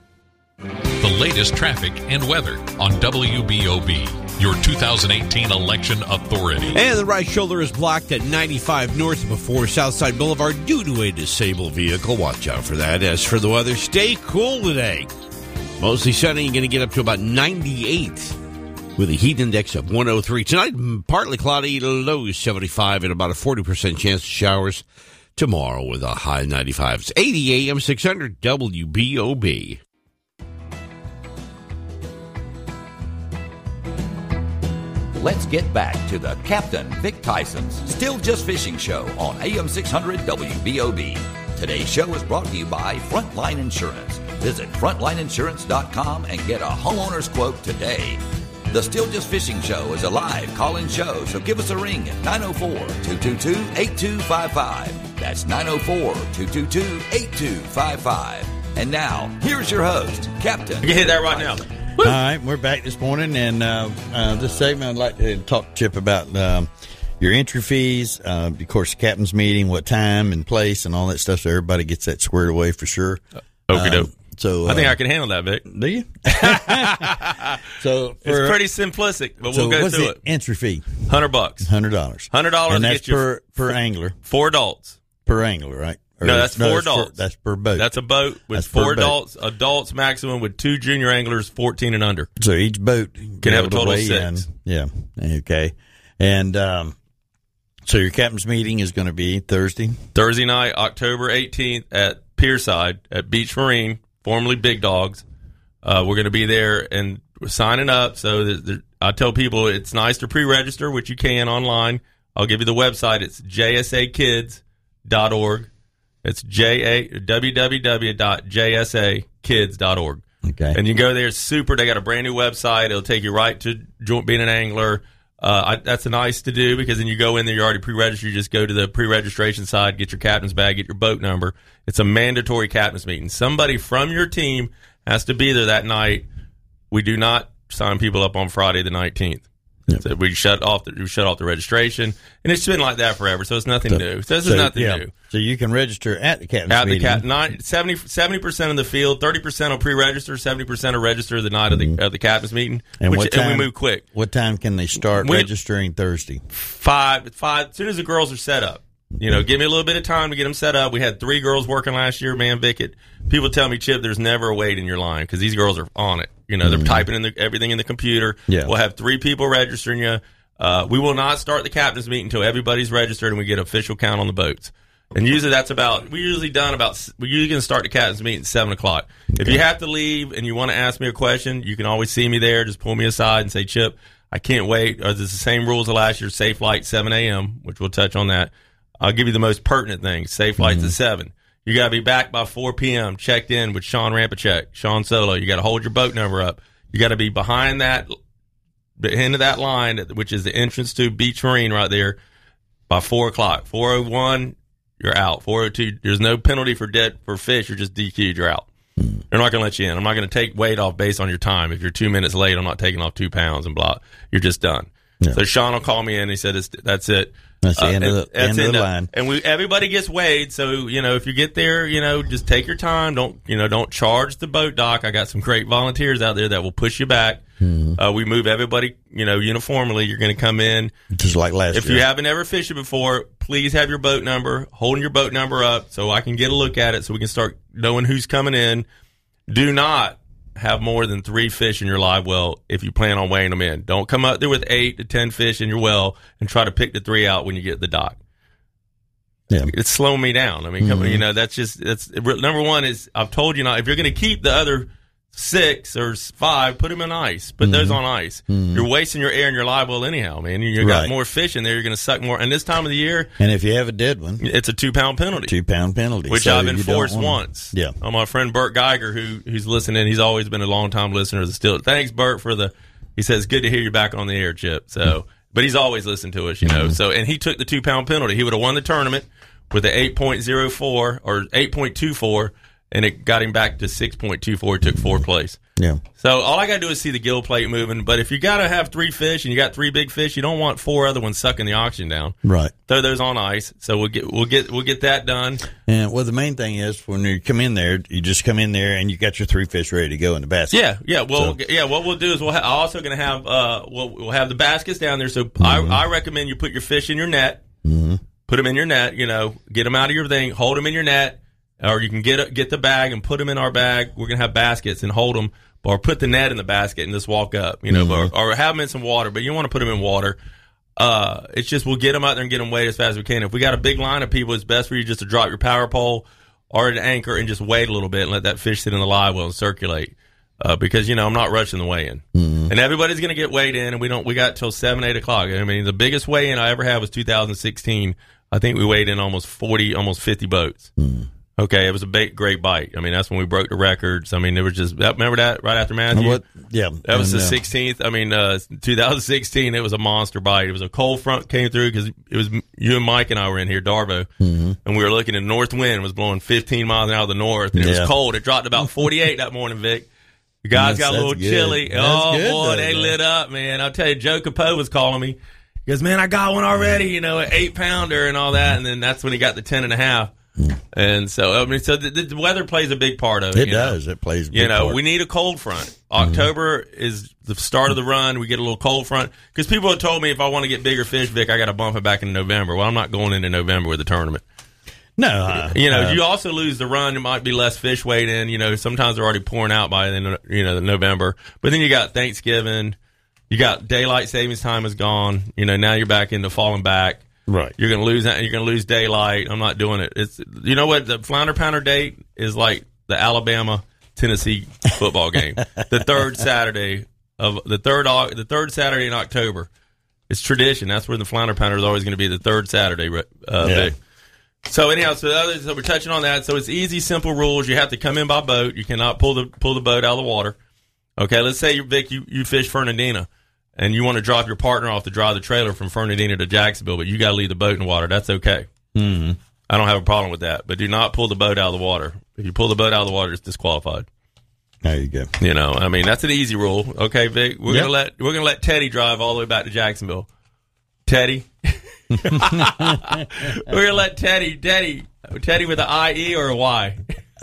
The latest traffic and weather on W B O B, your two thousand eighteen election authority. And the right shoulder is blocked at ninety-five north before Southside Boulevard due to a disabled vehicle. Watch out for that. As for the weather, stay cool today. Mostly sunny, you're going to get up to about ninety-eight with a heat index of one oh three. Tonight, partly cloudy, low seventy-five, and about a forty percent chance of showers. Tomorrow with a high ninety-five. It's eighty A M six hundred W B O B. Let's get back to the Captain Vic Tyson's Still Just Fishing Show on A M six hundred W B O B. Today's show is brought to you by Frontline Insurance. Visit frontline insurance dot com and get a homeowner's quote today. The Still Just Fishing Show is a live call-in show, so give us a ring at nine oh four, two two two, eight two five five. That's nine oh four, two two two, eight two five five. And now, here's your host, Captain. You can hit that right now. Woo. All right, we're back this morning, and uh, uh, this segment I'd like to talk to Chip about um, your entry fees, uh, of course, the captain's meeting, what time and place and all that stuff, so everybody gets that squared away for sure. Okie doke. Um, So I think uh, I can handle that, Vic. Do you? So for, it's pretty simplistic, but so we'll go what's through the it. Entry fee, hundred bucks, hundred dollars, hundred dollars, and that's get you per per angler, four adults per angler, right? Or no, that's no, four that's adults. Per, that's per boat. That's a boat with That's four per boat. adults, adults maximum with two junior anglers, fourteen and under. So each boat Can have a able to total of weigh six. in. Yeah. Okay. And um, so your captain's meeting is going to be Thursday. Thursday night, October eighteenth at Pierside at Beach Marine, formerly Big Dogs. Uh, we're going to be there and we're signing up. So that, that, I tell people it's nice to pre-register, which you can online. I'll give you the website. It's j s a kids dot org. It's J A w w w dot j s a kids dot org. Okay. And you go there. It's super. They got a brand new website. It'll take you right to joint being an angler. Uh, I, that's nice to do because then you go in there, you're already pre-registered. You just go to the pre-registration side, get your captain's bag, get your boat number. It's a mandatory captain's meeting. Somebody from your team has to be there that night. We do not sign people up on Friday the nineteenth. Yep. So we shut off the we shut off the registration, and it's been like that forever. So it's nothing So, new. So this so, is nothing yeah. new. So you can register at the captain's At the meeting. cap, nine, seventy, seventy percent of the field, thirty percent will pre-register, seventy percent will register the night Mm-hmm. of the of the captain's meeting, and which, what time, and we move quick. What time can they start We- registering Thursday? Five, five. As soon as the girls are set up, you know, give me a little bit of time to get them set up. We had three girls working last year, man. Vic, it, people tell me, Chip, there's never a wait in your line because these girls are on it. You know, they're Mhm. typing in the, everything in the computer. Yeah. We'll have three people registering you. Uh, we will not start the captain's meeting until everybody's registered and we get official count on the boats. And usually that's about, we're usually done about, we're usually going to start the captain's meeting at seven o'clock. If you have to leave and you want to ask me a question, you can always see me there. Just pull me aside and say, Chip, I can't wait. Or it's the same rules as last year, safe flight seven a.m., which we'll touch on that. I'll give you the most pertinent things. Safe flights Mm-hmm. at seven. You got to be back by four p.m., checked in with Sean Rampachek, Sean Solo. You got to hold your boat number up. You got to be behind that, the end of that line, which is the entrance to Beach Marine right there, by four o'clock. four oh one, you're out. four oh two, there's no penalty for dead for fish. You're just D Q'd. You're out. They're not going to let you in. I'm not going to take weight off based on your time. If you're two minutes late, I'm not taking off two pounds and blah. You're just done. Yeah. So Sean will call me in. And he said, it's, "That's it. That's the Uh, end of the, and- that's end of it. the line. And we everybody gets weighed. So you know, if you get there, you know, just take your time. Don't you know? Don't charge the boat dock. I got some great volunteers out there that will push you back. Mm-hmm. Uh, we move everybody, you know, uniformly. You're going to come in. Just like last If year. you haven't ever fished it before, please have your boat number, holding your boat number up so I can get a look at it so we can start knowing who's coming in. Do not have more than three fish in your live well if you plan on weighing them in. Don't come up there with eight to ten fish in your well and try to pick the three out when you get the dock. Yeah. It's slowing me down. I mean, come, Mhm. you know, that's just, that's number one is I've told you not, if you're going to keep the other six or five, put them in ice. Put those Mhm. on ice. Mhm. You're wasting your air in your live well anyhow, man. You, you got Right. more fish in there. You're going to suck more. And this time of the year, And if you have a dead one, it's a two pound penalty. two pound penalty, Which So I've you don't enforced wanna- once. Yeah. On my friend Bert Geiger, who who's listening. He's always been a long time listener to the Still. Thanks, Bert, for the. He says, "Good to hear you back on the air, Chip." So, but he's always listened to us, you know. Mm-hmm. So, and he took the two pound penalty. He would have won the tournament with an eight point oh four or eight point two four, and it got him back to six point two four. He took fourth place. Yeah. So all I got to do is see the gill plate moving. But if you got to have three fish and you got three big fish, you don't want four other ones sucking the oxygen down. Right. Throw those on ice. So we'll get we'll get we'll get that done. And well, the main thing is when you come in there, you just come in there and you got your three fish ready to go in the basket. Yeah, yeah. Well, So- yeah. What we'll do is we'll ha- also going to have uh we'll, we'll have the baskets down there. So Mm-hmm. I I recommend you put your fish in your net. Mm-hmm. Put them in your net. You know, get them out of your thing. Hold them in your net, or you can get get the bag and put them in our bag. We're gonna have baskets and hold them, or put the net in the basket and just walk up. You know, Mhm. or, or have them in some water. But you don't want to put them in water. Uh, it's just we'll get them out there and get them weighed as fast as we can. If we got a big line of people, it's best for you just to drop your power pole or an anchor and just wait a little bit and let that fish sit in the live well and circulate. Uh, because you know I'm not rushing the weigh in, Mm-hmm. and everybody's going to get weighed in, and we don't. We got till seven, eight o'clock. I mean, the biggest weigh in I ever had was two thousand sixteen. I think we weighed in almost forty, almost fifty boats. Mm-hmm. Okay, it was a big, great bite. I mean, that's when we broke the records. I mean, it was just that, remember that right after Matthew. What? Yeah, that was and, the uh, sixteenth. I mean, uh, two thousand sixteen. It was a monster bite. It was a cold front came through because it was you and Mike and I were in here, Darvo, Mm-hmm. and we were looking. And north wind was blowing fifteen miles an hour of the north, and it Yeah. was cold. It dropped to about forty-eight that morning, Vic. The guys That's- got a little that's good. chilly. That's oh good, boy, though, they man. lit up, man. I'll tell you, Joe Capo was calling me. He goes, man, I got one already, you know, an eight pounder and all that. And then that's when he got the ten and a half. Mm. And so, I mean, so the, the weather plays a big part of it. It you does. Know? It plays a big You know, part. we need a cold front. October mm-hmm. is the start of the run. We get a little cold front. Because people have told me if I want to get bigger fish, Vic, I got to bump it back in November. Well, I'm not going into November with the tournament. No. Uh, you know, uh, you also lose the run. There might be less fish weighed in. You know, sometimes they're already pouring out by then, you know, November. But then you got Thanksgiving. You got daylight savings time is gone. You know, now you're back into falling back. Right. You're going to lose that. You're going to lose daylight. I'm not doing it. It's, you know what? The Flounder Pounder date is like the Alabama Tennessee football game. The third Saturday of the third, the third Saturday in October. It's tradition. That's where the Flounder Pounder is always going to be, the third Saturday. Uh, yeah. Big. So anyhow, so, the other, so we're touching on that. So it's easy, simple rules. You have to come in by boat. You cannot pull the pull the boat out of the water. Okay, let's say, you're, Vic, you, you fish Fernandina, and you want to drop your partner off to drive the trailer from Fernandina to Jacksonville, but you got to leave the boat in the water. That's okay. Mm-hmm. I don't have a problem with that. But do not pull the boat out of the water. If you pull the boat out of the water, it's disqualified. There you go. You know, I mean, that's an easy rule. Okay, Vic, we're Yep. gonna let we're gonna let Teddy drive all the way back to Jacksonville. Teddy, we're gonna let Teddy, Teddy, Teddy with an I E or a Y.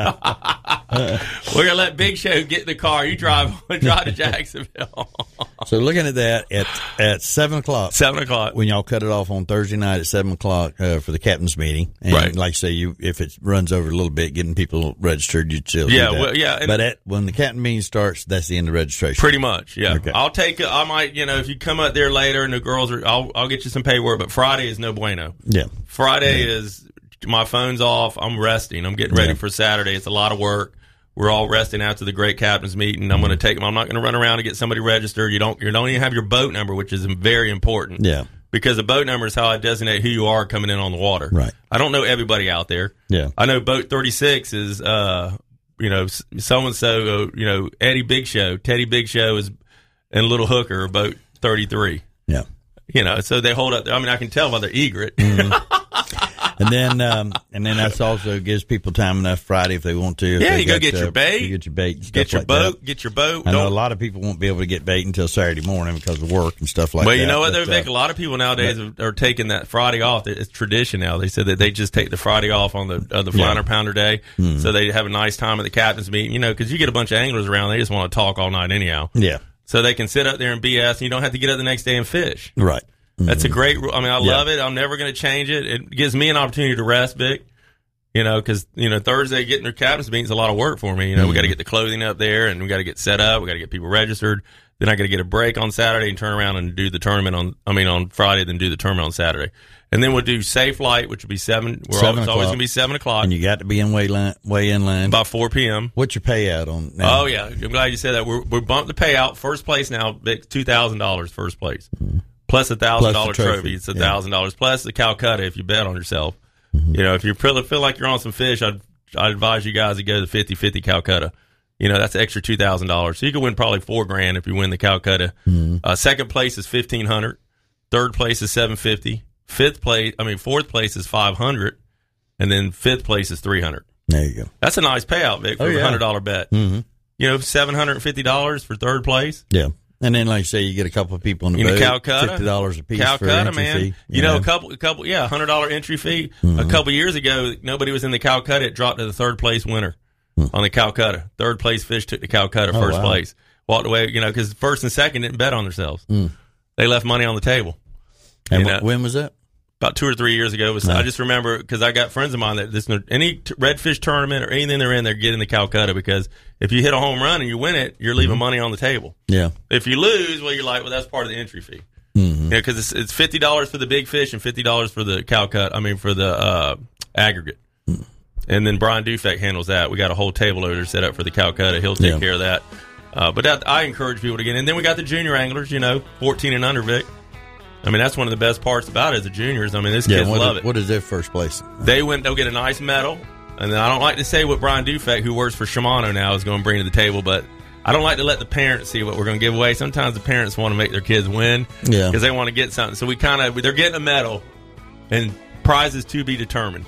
We're gonna let Big Show get in the car. You drive, drive to Jacksonville. So looking at that at at seven o'clock, seven o'clock when y'all cut it off on Thursday night at seven o'clock uh, for the captain's meeting, and right. like I say, you if it runs over a little bit, getting people registered, you'd still yeah, do that. well, yeah. And but at, when the captain meeting starts, that's the end of registration. Pretty much, yeah. Okay. I'll take it. I might, you know, if you come up there later and the girls are, I'll I'll get you some paperwork. But Friday is no bueno. Yeah, Friday yeah. is my phone's off. I'm resting. I'm getting ready Yeah. for Saturday. It's a lot of work. We're all resting after the great captain's meeting. I'm going to take them. I'm not going to run around and get somebody registered. You don't. You don't even have your boat number, which is very important. Yeah. Because the boat number is how I designate who you are coming in on the water. Right. I don't know everybody out there. Yeah. I know boat thirty-six is, uh, you know, so and so. You know, Eddie Big Show, Teddy Big Show is, and Little Hooker are boat thirty-three. Yeah. You know, so they hold up. I mean, I can tell by their egret. Mm-hmm. And then, um, and then that also gives people time enough Friday if they want to. If Yeah, they you go got, get your uh, bait. you get your bait, and stuff Get your like boat. that. Get your boat. I know a Don't- lot of people won't be able to get bait until Saturday morning because of work and stuff like well, that. you know what, though, But, Vic? uh, A lot of people nowadays but- are, are taking that Friday off. It's tradition now. They said that they just take the Friday off on the uh, the Yeah. Flounder Pounder Day, Hmm. so they have a nice time at the captain's meeting. You know, because you get a bunch of anglers around, they just want to talk all night anyhow. Yeah. So they can sit up there and B S, and you don't have to get up the next day and fish. Right. That's a great rule. I mean, I Yeah. love it. I'm never going to change it. It gives me an opportunity to rest, Vic. You know, because, you know, Thursday getting their captain's meeting is a lot of work for me. You know, we got to get the clothing up there, and we got to get set up. We got to get people registered. Then I got to get a break on Saturday and turn around and do the tournament on, I mean, on Friday, then do the tournament on Saturday. And then we'll do safe light, which will be seven. We're Seven always, always o'clock. going to be seven o'clock. And you got to be in weigh line, weigh in line by four p.m. What's your payout on now? Oh, yeah. I'm glad you said that. We're, we're bumped the payout. First place now, Vic, two thousand dollars first place. Mm-hmm. Plus a one thousand dollars Plus the trophy. trophy. It's a Yeah. one thousand dollars. Plus the Calcutta if you bet on yourself. Mm-hmm. You know, if you feel, feel like you're on some fish, I'd, I'd advise you guys to go to the fifty-fifty Calcutta. You know, that's extra two thousand dollars. So you can win probably four grand if you win the Calcutta. Mm-hmm. Uh, second place is fifteen hundred. Third place is seven fifty. Fifth place, I mean, fourth place is five hundred. And then fifth place is three hundred. There you go. That's a nice payout, Vic, for Oh, a yeah. one hundred dollars bet. Mm-hmm. You know, seven hundred fifty dollars for third place. Yeah. And then, like you say, you get a couple of people in the In boat, the Calcutta, fifty dollars a piece for Calcutta, entry man. fee. You, know, a couple, a couple, yeah, hundred dollar entry fee. Mm-hmm. A couple years ago, nobody was in the Calcutta. It dropped to the third place winner on the Calcutta. Third place fish took the Calcutta, Oh, first wow. place. Walked away, you know, because first and second didn't bet on themselves. Mm. They left money on the table. And You wh- know? when was that? About two or three years ago. It was, Nice. I just remember because I got friends of mine that this any t- redfish tournament or anything they're in, they're getting the Calcutta because if you hit a home run and you win it, you're leaving money on the table. Yeah. If you lose, well, you're like, well, that's part of the entry fee. Mm-hmm. Yeah, because it's, it's fifty dollars for the big fish and fifty dollars for the Calcutta. I mean, for the uh, aggregate. Mm. And then Brian Dufek handles that. We got a whole table over there set up for the Calcutta. He'll take Yeah. care of that. Uh, but that, I encourage people to get in. And then we got the junior anglers, you know, fourteen and under, Vic. I mean, that's one of the best parts about it is the juniors. I mean, these Yeah. kids What love is, it. what is their first place? They win. They'll get a nice medal. And then I don't like to say what Brian Dufek, who works for Shimano now, is going to bring to the table, but I don't like to let the parents see what we're going to give away. Sometimes the parents want to make their kids win Yeah. because they want to get something. So we kind of, they're getting a medal and prizes to be determined.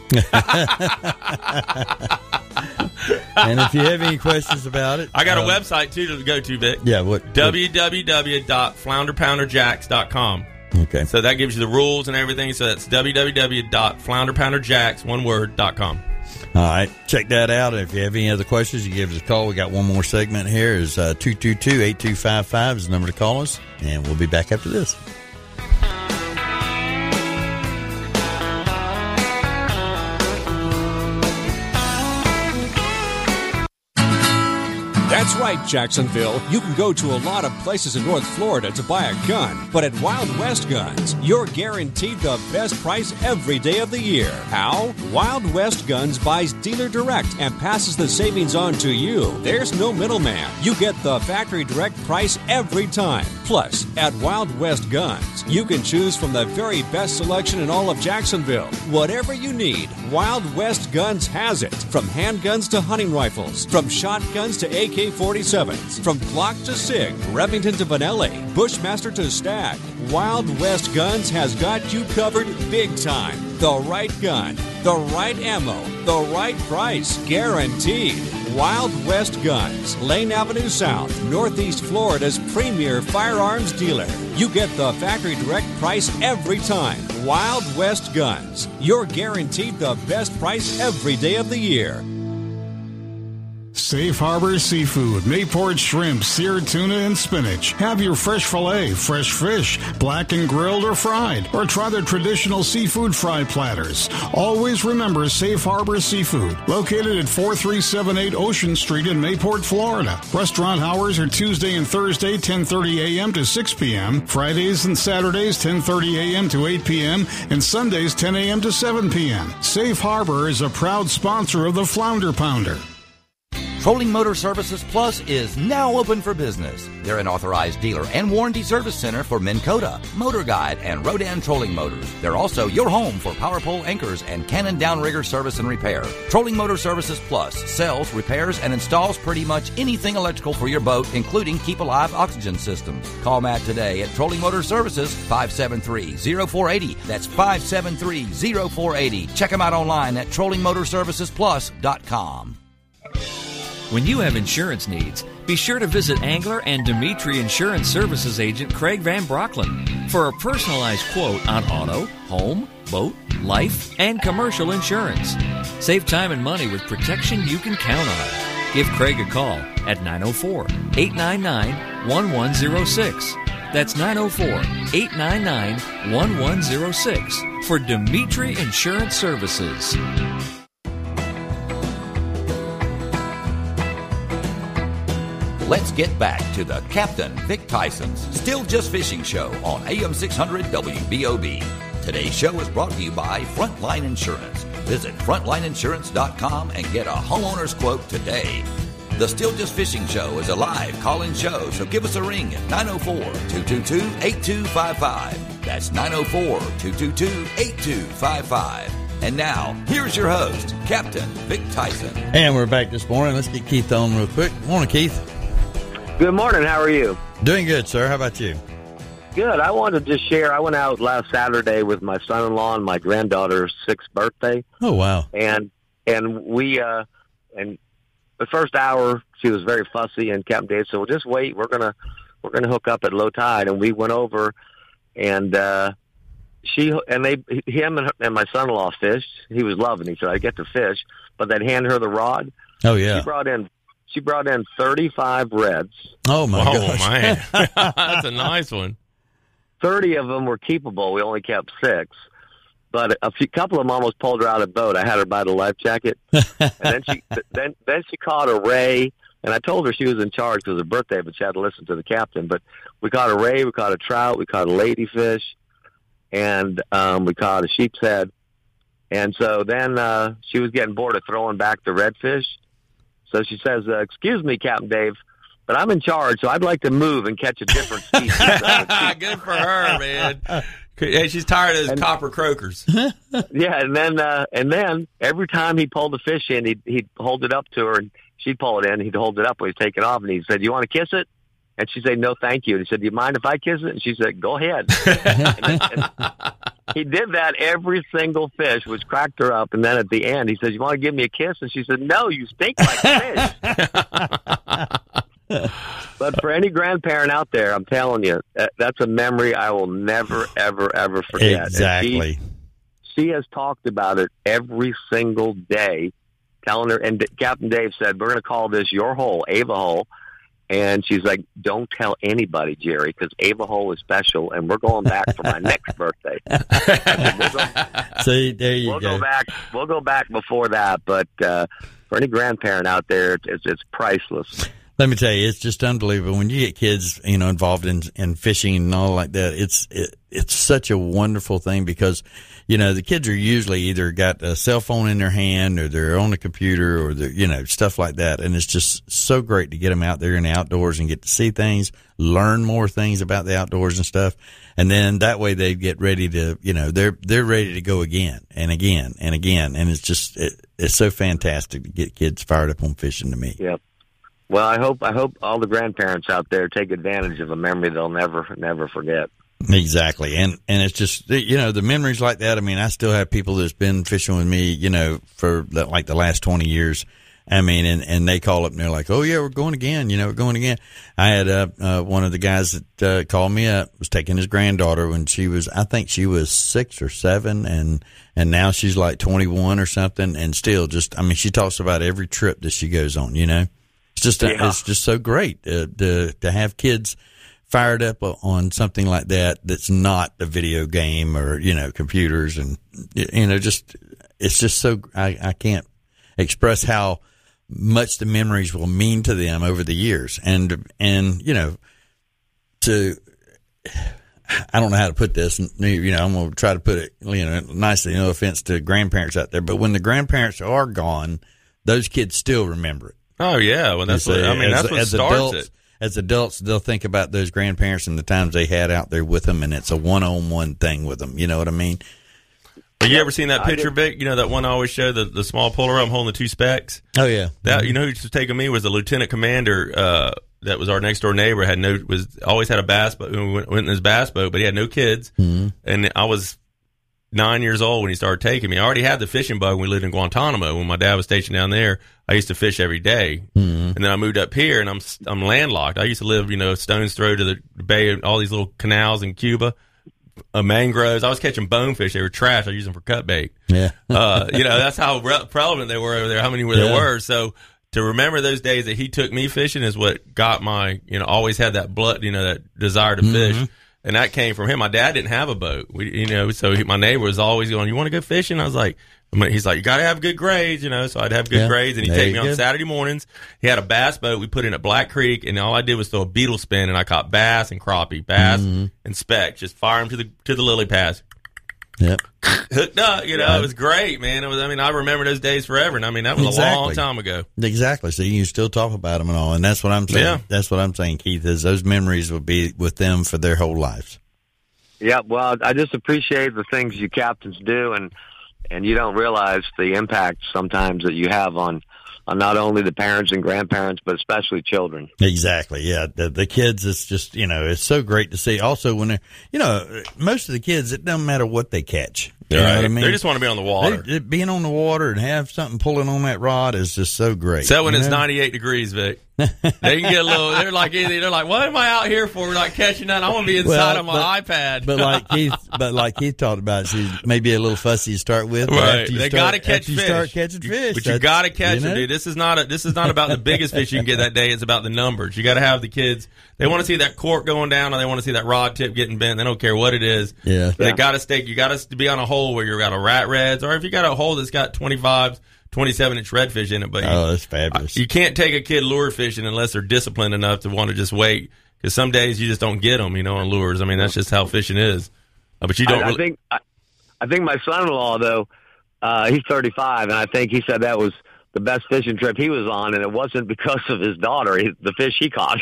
And if you have any questions about it, I got um, a website too to go to, Vic. Yeah, what? w w w dot flounder pounder jacks dot com. Okay. So that gives you the rules and everything. So that's w w w dot flounder pounder jacks, one word, dot com. All right, check that out. If you have any other questions, you give us a call. We got one more segment here. Is uh, two two two, eight two five five is the number to call us, and we'll be back after this. That's right, Jacksonville. You can go to a lot of places in North Florida to buy a gun, but at Wild West Guns, you're guaranteed the best price every day of the year. How? Wild West Guns buys dealer direct and passes the savings on to you. There's no middleman. You get the factory direct price every time. Plus, at Wild West Guns, you can choose from the very best selection in all of Jacksonville. Whatever you need, Wild West Guns has it. From handguns to hunting rifles, from shotguns to A K forty-sevens, from Glock to SIG, Remington to Benelli, Bushmaster to Stag, Wild West Guns has got you covered big time. The right gun, the right ammo, the right price, guaranteed. Wild West Guns, Lane Avenue South, Northeast Florida's premier firearms dealer. You get the factory direct price every time. Wild West Guns, you're guaranteed the best price every day of the year. Safe Harbor Seafood, Mayport shrimp, seared tuna, and spinach. Have your fresh filet, fresh fish, black and grilled or fried, or try their traditional seafood fry platters. Always remember Safe Harbor Seafood, located at four three seven eight Ocean Street in Mayport, Florida. Restaurant hours are Tuesday and Thursday, ten thirty a.m. to six p.m., Fridays and Saturdays, ten thirty a.m. to eight p.m., and Sundays, ten a.m. to seven p.m. Safe Harbor is a proud sponsor of the Flounder Pounder. Trolling Motor Services Plus is now open for business. They're an authorized dealer and warranty service center for Minn Kota, Motor Guide, and Rodan trolling motors. They're also your home for power pole anchors and cannon downrigger service and repair. Trolling Motor Services Plus sells, repairs, and installs pretty much anything electrical for your boat, including Keep Alive oxygen systems. Call Matt today at Trolling Motor Services, five seven three, zero four eight zero. That's five seven three, zero four eight zero. Check them out online at trolling motor services plus dot com. When you have insurance needs, be sure to visit Angler and Dimitri Insurance Services agent Craig Van Brocklin for a personalized quote on auto, home, boat, life, and commercial insurance. Save time and money with protection you can count on. Give Craig a call at nine oh four, eight nine nine, one one oh six. That's nine oh four, eight nine nine, one one oh six for Dimitri Insurance Services. Let's get back to the Captain Vic Tyson's Still Just Fishing Show on A M six hundred W B O B. Today's show is brought to you by Frontline Insurance. Visit frontline insurance dot com and get a homeowner's quote today. The Still Just Fishing Show is a live call-in show, so give us a ring at nine oh four, two two two, eight two five five. That's nine oh four, two two two, eight two five five. And now, here's your host, Captain Vic Tyson. And we're back this morning. Let's get Keith on real quick. Morning, Keith. Good morning. How are you? Doing good, sir. How about you? Good. I wanted to just share. I went out last Saturday with my son-in-law on my granddaughter's sixth birthday. Oh, wow. And and we uh, and the first hour she was very fussy, and Captain Dave said, "Well, just wait. We're gonna we're gonna hook up at low tide." And we went over, and uh, she and they him and, and my son-in-law fished. He was loving. He said, "I get to fish," but they'd hand her the rod. Oh yeah. She brought in. She brought in thirty-five reds. Oh, my oh, gosh. man. That's a nice one. thirty of them were keepable. We only kept six. But a few, couple of them almost pulled her out of the boat. I had her buy the life jacket. And then she then then she caught a ray. And I told her she was in charge because of her birthday, but she had to listen to the captain. But we caught a ray, we caught a trout, we caught a ladyfish, and um, we caught a sheep's head. And so then uh, she was getting bored of throwing back the redfish. So she says, uh, excuse me, Captain Dave, but I'm in charge, so I'd like to move and catch a different species. Good for her, man. Hey, she's tired of his and, copper croakers. Yeah, and then uh, and then every time he pulled the fish in, he'd, he'd hold it up to her, and she'd pull it in, he'd hold it up when he's taking off, and he said, you want to kiss it? And she said, no, thank you. And he said, do you mind if I kiss it? And she said, go ahead. and, and he did that every single fish, which cracked her up. And then at the end, he said, you want to give me a kiss? And she said, no, you stink like fish. But for any grandparent out there, I'm telling you, that, that's a memory I will never, ever, ever forget. Exactly. She, she has talked about it every single day telling her, and Captain Dave said, we're going to call this your hole, Ava Hole. And she's like, don't tell anybody, Jerry, because Ava Hole is special, and we're going back for my next birthday. Said, we'll go, See, there you we'll go. go back. We'll go back before that, but uh, for any grandparent out there, it's, it's priceless. Let me tell you, it's just unbelievable when you get kids, you know, involved in, in fishing and all like that. It's it, it's such a wonderful thing because, you know, the kids are usually either got a cell phone in their hand or they're on the computer or they're, you know, stuff like that. And it's just so great to get them out there in the outdoors and get to see things, learn more things about the outdoors and stuff. And then that way they get ready to, you know, they're they're ready to go again and again and again. And it's just it, it's so fantastic to get kids fired up on fishing to me. Yep. Well, I hope I hope all the grandparents out there take advantage of a memory they'll never never forget. Exactly. And, and it's just, you know, the memories like that. I mean, I still have people that's been fishing with me, you know, for the, like the last twenty years. I mean, and, and they call up and they're like, oh yeah, we're going again. You know, we're going again. I had, uh, uh one of the guys that, uh, called me up was taking his granddaughter when she was, I think she was six or seven and, and now she's like twenty-one or something. And still just, I mean, she talks about every trip that she goes on, you know, it's just, Yeah. it's just so great uh, to, to have kids fired up on something like that that's not a video game or, you know, computers and, you know, just, it's just so, I, I can't express how much the memories will mean to them over the years. And, and, you know, to, I don't know how to put this, you know, I'm going to try to put it, you know, nicely, no offense to grandparents out there, but when the grandparents are gone, those kids still remember it. Oh yeah. Well, that's what, I mean, as, that's what as starts adults, it. As adults, they'll think about those grandparents and the times they had out there with them, and it's a one-on-one thing with them. You know what I mean? Have you ever seen that picture, Vic? You know that one I always show, the, the small Polaroid, I'm holding the two specs? Oh, yeah. That, you know who was taking me was the lieutenant commander uh, that was our next-door neighbor, had no, was always had a bass boat, went, went in his bass boat, but he had no kids. Mm-hmm. And I was nine years old when he started taking me. I already had the fishing bug when we lived in Guantanamo. When my dad was stationed down there, I used to fish every day. Mm-hmm. And then I moved up here, and I'm I'm landlocked. I used to live, you know, stone's throw to the bay, all these little canals in Cuba, uh, mangroves. I was catching bonefish. They were trash. I used them for cut bait. Yeah. uh, you know, that's how re- prevalent they were over there, how many were Yeah. there were. So to remember those days that he took me fishing is what got my, you know, always had that blood, you know, that desire to Mm-hmm. fish. And that came from him. My dad didn't have a boat, we, you know, so he, my neighbor was always going, you want to go fishing? I was like, he's like, you got to have good grades, you know, so I'd have good Yeah. grades. And he'd There take you me on go. Saturday mornings. He had a bass boat we put in at Black Creek, and all I did was throw a beetle spin, and I caught bass and crappie, bass Mhm. and speck, just fire them to the, to the lily pads. Yep. Hooked up, you know, Right. it was great, man. It was, I mean, I remember those days forever. And I mean, that was a long Exactly. time ago. Exactly. So you still talk about them and all, and that's what I'm saying. Yeah. That's what I'm saying, Keith, is those memories will be with them for their whole lives. Yeah, well, I just appreciate the things you captains do, and and you don't realize the impact sometimes that you have on on not only the parents and grandparents, but especially children. Exactly. Yeah. The, the kids, it's just, you know, it's so great to see. Also, when they're, you know, most of the kids, it doesn't matter what they catch. You know Right. what I mean? They just want to be on the water. They- being on the water and have something pulling on that rod is just so great. So when you it's know? ninety-eight degrees, Vic, they can get a little, they're like, they're like, what am I out here for? We're not catching that. I want to be inside Well, on my but- iPad. But like Keith, but like Keith talked about, she's maybe a little fussy to start with. but Right. after you They start- got to catch after you fish. start catching fish, But you that's- got to catch you them, know? dude. This is not a, this is not about the biggest fish you can get that day. It's about the numbers. You got to have the kids. They want to see that cork going down, or they want to see that rod tip getting bent. They don't care what it is. Yeah. But They Yeah. got to stay. You got to be on a hole where you've got a rat reds, or if you got a hole that's got twenty-five, twenty-seven inch redfish in it. But Oh, you, that's fabulous. you can't take a kid lure fishing unless they're disciplined enough to want to just wait. Because some days you just don't get them, you know, on lures. I mean, that's just how fishing is. Uh, but you don't. I, I really, think I, I think my son-in-law though, uh, he's thirty-five, and I think he said that was the best fishing trip he was on, and it wasn't because of his daughter, he, the fish he caught.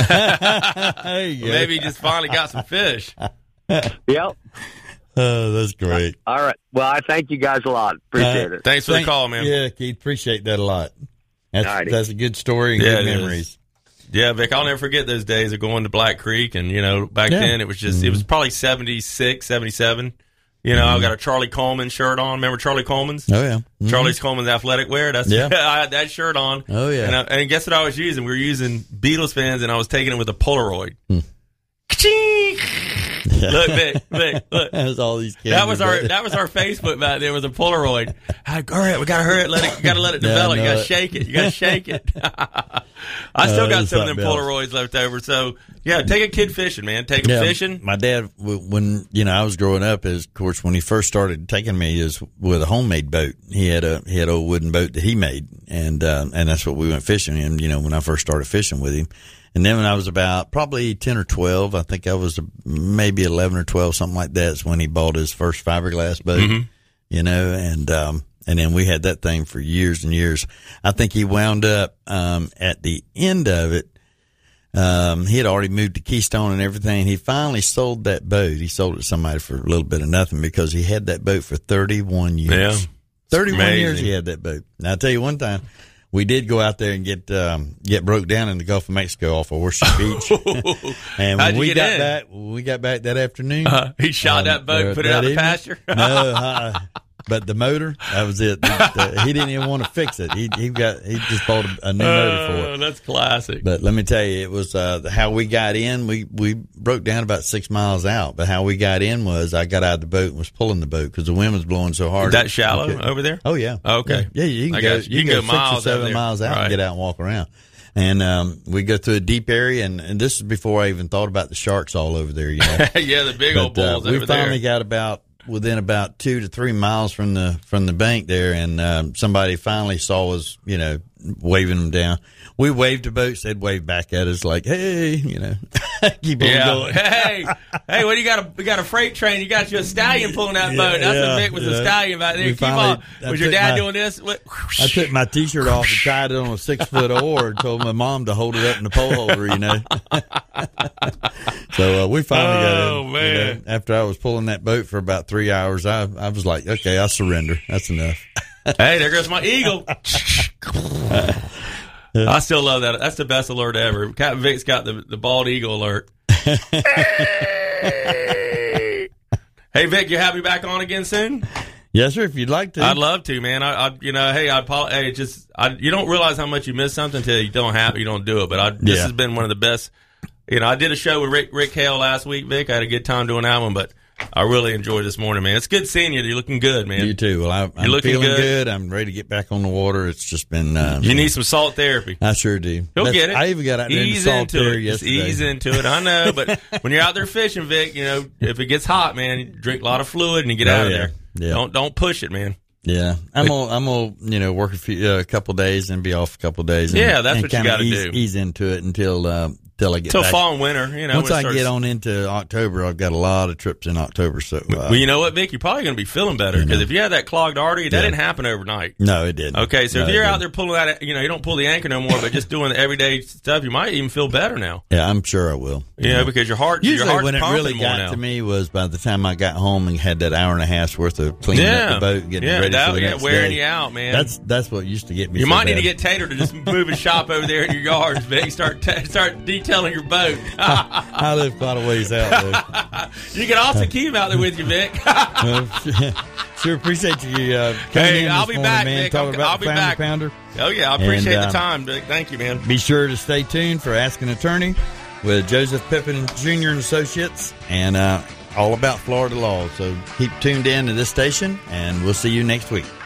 Maybe he just finally got some fish. Yep. Oh, that's great. All right. Well, I thank you guys a lot. Appreciate Uh, it. Thanks for the Thank- call, man. Yeah, Keith, appreciate that a lot. That's, Alrighty. that's a good story and Yeah, good it is. memories. Yeah, Vic, I'll never forget those days of going to Black Creek. And, you know, back Yeah. then it was just, it was probably seventy-six, seventy-seven. You know, I've got a Charlie Coleman shirt on. Remember Charlie Coleman's? Oh, yeah. Mhm. Charlie's Coleman's athletic wear. That's Yeah. I had that shirt on. Oh, yeah. And, I, and guess what I was using? We were using Beatles fans, and I was taking it with a Polaroid. Hmm. Ka-ching! Look, Vic, Vic, look. That was all these kids. That was our that was our Facebook back there. Was a Polaroid. All right, we gotta hurry it. Let it. You gotta let it Yeah, I develop. You know gotta it. shake it. You gotta shake it. I still Uh, got it's some of them something else. Polaroids left over. So yeah, take a kid fishing, man. Take them Yeah, fishing. My dad, w- when you know I was growing up, is of course when he first started taking me is with a homemade boat. He had a he had a old wooden boat that he made, and uh, and that's what we went fishing in. You know, when I first started fishing with him, and then when I was about probably ten or twelve, I think I was maybe eleven or twelve, something like that, is when he bought his first fiberglass boat. Mhm. You know, and um, and then we had that thing for years and years. I think he wound up um, at the end of it. Um, he had already moved to Keystone and everything. He finally sold that boat. He sold it to somebody for a little bit of nothing because he had that boat for thirty-one years. Yeah. thirty-one Amazing. years he had that boat. Now, I'll tell you one time, we did go out there and get um, get broke down in the Gulf of Mexico off of Horseshoe Beach. And How'd when you we get got in? back, when we got back that afternoon. Uh, he shot that boat and uh, put it that out the evening- pasture? No, uh, but the motor, that was it. The- the- he didn't even want to fix it. He he got he just bought a, a new motor for it. Oh, that's classic. But let me tell you, it was uh, how we got in. We we broke down about six miles out. But how we got in was I got out of the boat and was pulling the boat because the wind was blowing so hard. Is that shallow Okay. over there? Oh yeah. Okay. Yeah, yeah you can I go. got you. You can go six miles or out seven there. miles out Right. and get out and walk around. And um, we go through a deep area, and, and this is before I even thought about the sharks all over there. You know. Yeah, the big But, old bulls uh, we over finally there. got about within about two to three miles from the from the bank there, and um, somebody finally saw us, you know, waving them down. We waved the boats; they'd wave back at us like, "Hey," you know, keep on Yeah. going. Hey, hey, what do you got? A we got a freight train. You got you a stallion pulling that Yeah, boat. That's yeah, what Vic was yeah. a stallion back there. We Keep finally- on. I Was your took dad my- doing this? What- I took my T-shirt off and tied it on a six foot oar and told my mom to hold it up in the pole holder, you know. So uh, we finally got Oh, in. you man. know. After I was pulling that boat for about three hours, I I was like, okay, I surrender. That's enough. Hey, there goes my eagle. I still love that. That's the best alert ever. Captain Vic's got the, the bald eagle alert. Hey, Vic, you have me back on again soon? Yes, sir. If you'd like to, I'd love to, man. I, I you know, hey, I, hey, just, I, you don't realize how much you miss something until you don't have, you don't do it. But I, this Yeah. has been one of the best. You know, I did a show with Rick Rick Hale last week, Vic. I had a good time doing that one, but I really enjoyed this morning, man. It's good seeing you. You're looking good, man. You too. Well, I, I'm You're looking feeling good. good. I'm ready to get back on the water. It's just been. Um, You need some salt therapy. I sure do. You'll That's- get it. I even got out there in the Ease salt into there it. Just yesterday. ease into it. I know, but when you're out there fishing, Vic, you know, if it gets hot, man, you drink a lot of fluid and you get Oh, out of yeah. there. Yeah. Don't don't push it, man. Yeah, I'm gonna I'm gonna you know work a few uh, a couple days and be off a couple days. And, Yeah, that's and what you kinda gotta ease, do. Ease into it until uh, until I get Till back. fall and winter, you know. Once when it I starts- get on into October, I've got a lot of trips in October. So uh, Well, you know what, Vic? You're probably going to be feeling better because if you had that clogged artery, that Yeah. didn't happen overnight. no, it didn't. Okay, so No, if it you're out didn't. there pulling that, you know, you don't pull the anchor no more, but just doing the everyday stuff, you might even feel better now. Yeah, I'm sure I will. You know, because your heart, Usually your heart's when it pumping really more got now. to me was by the time I got home and had that hour and a half's worth of cleaning Yeah. up the boat, getting Yeah, ready that- for the yeah, next wearing day. you out, man. That's that's what used to get me. You so might need bad. to get Tater to just move his shop over there in your yards, Vic. Start t- start detailing your boat. I live quite a ways out there. You can also keep him out there with you, Vic. Well, sure appreciate you uh, coming Hey, in I'll this be morning, back, man. Vic. Talking I'll- about I'll the be Family back. Pounder. Oh yeah, I appreciate And, the um, time, Vic. Thank you, man. Be sure to stay tuned for Ask an Attorney with Joseph Pippin Junior and Associates, and uh, all about Florida law. So keep tuned in to this station, and we'll see you next week.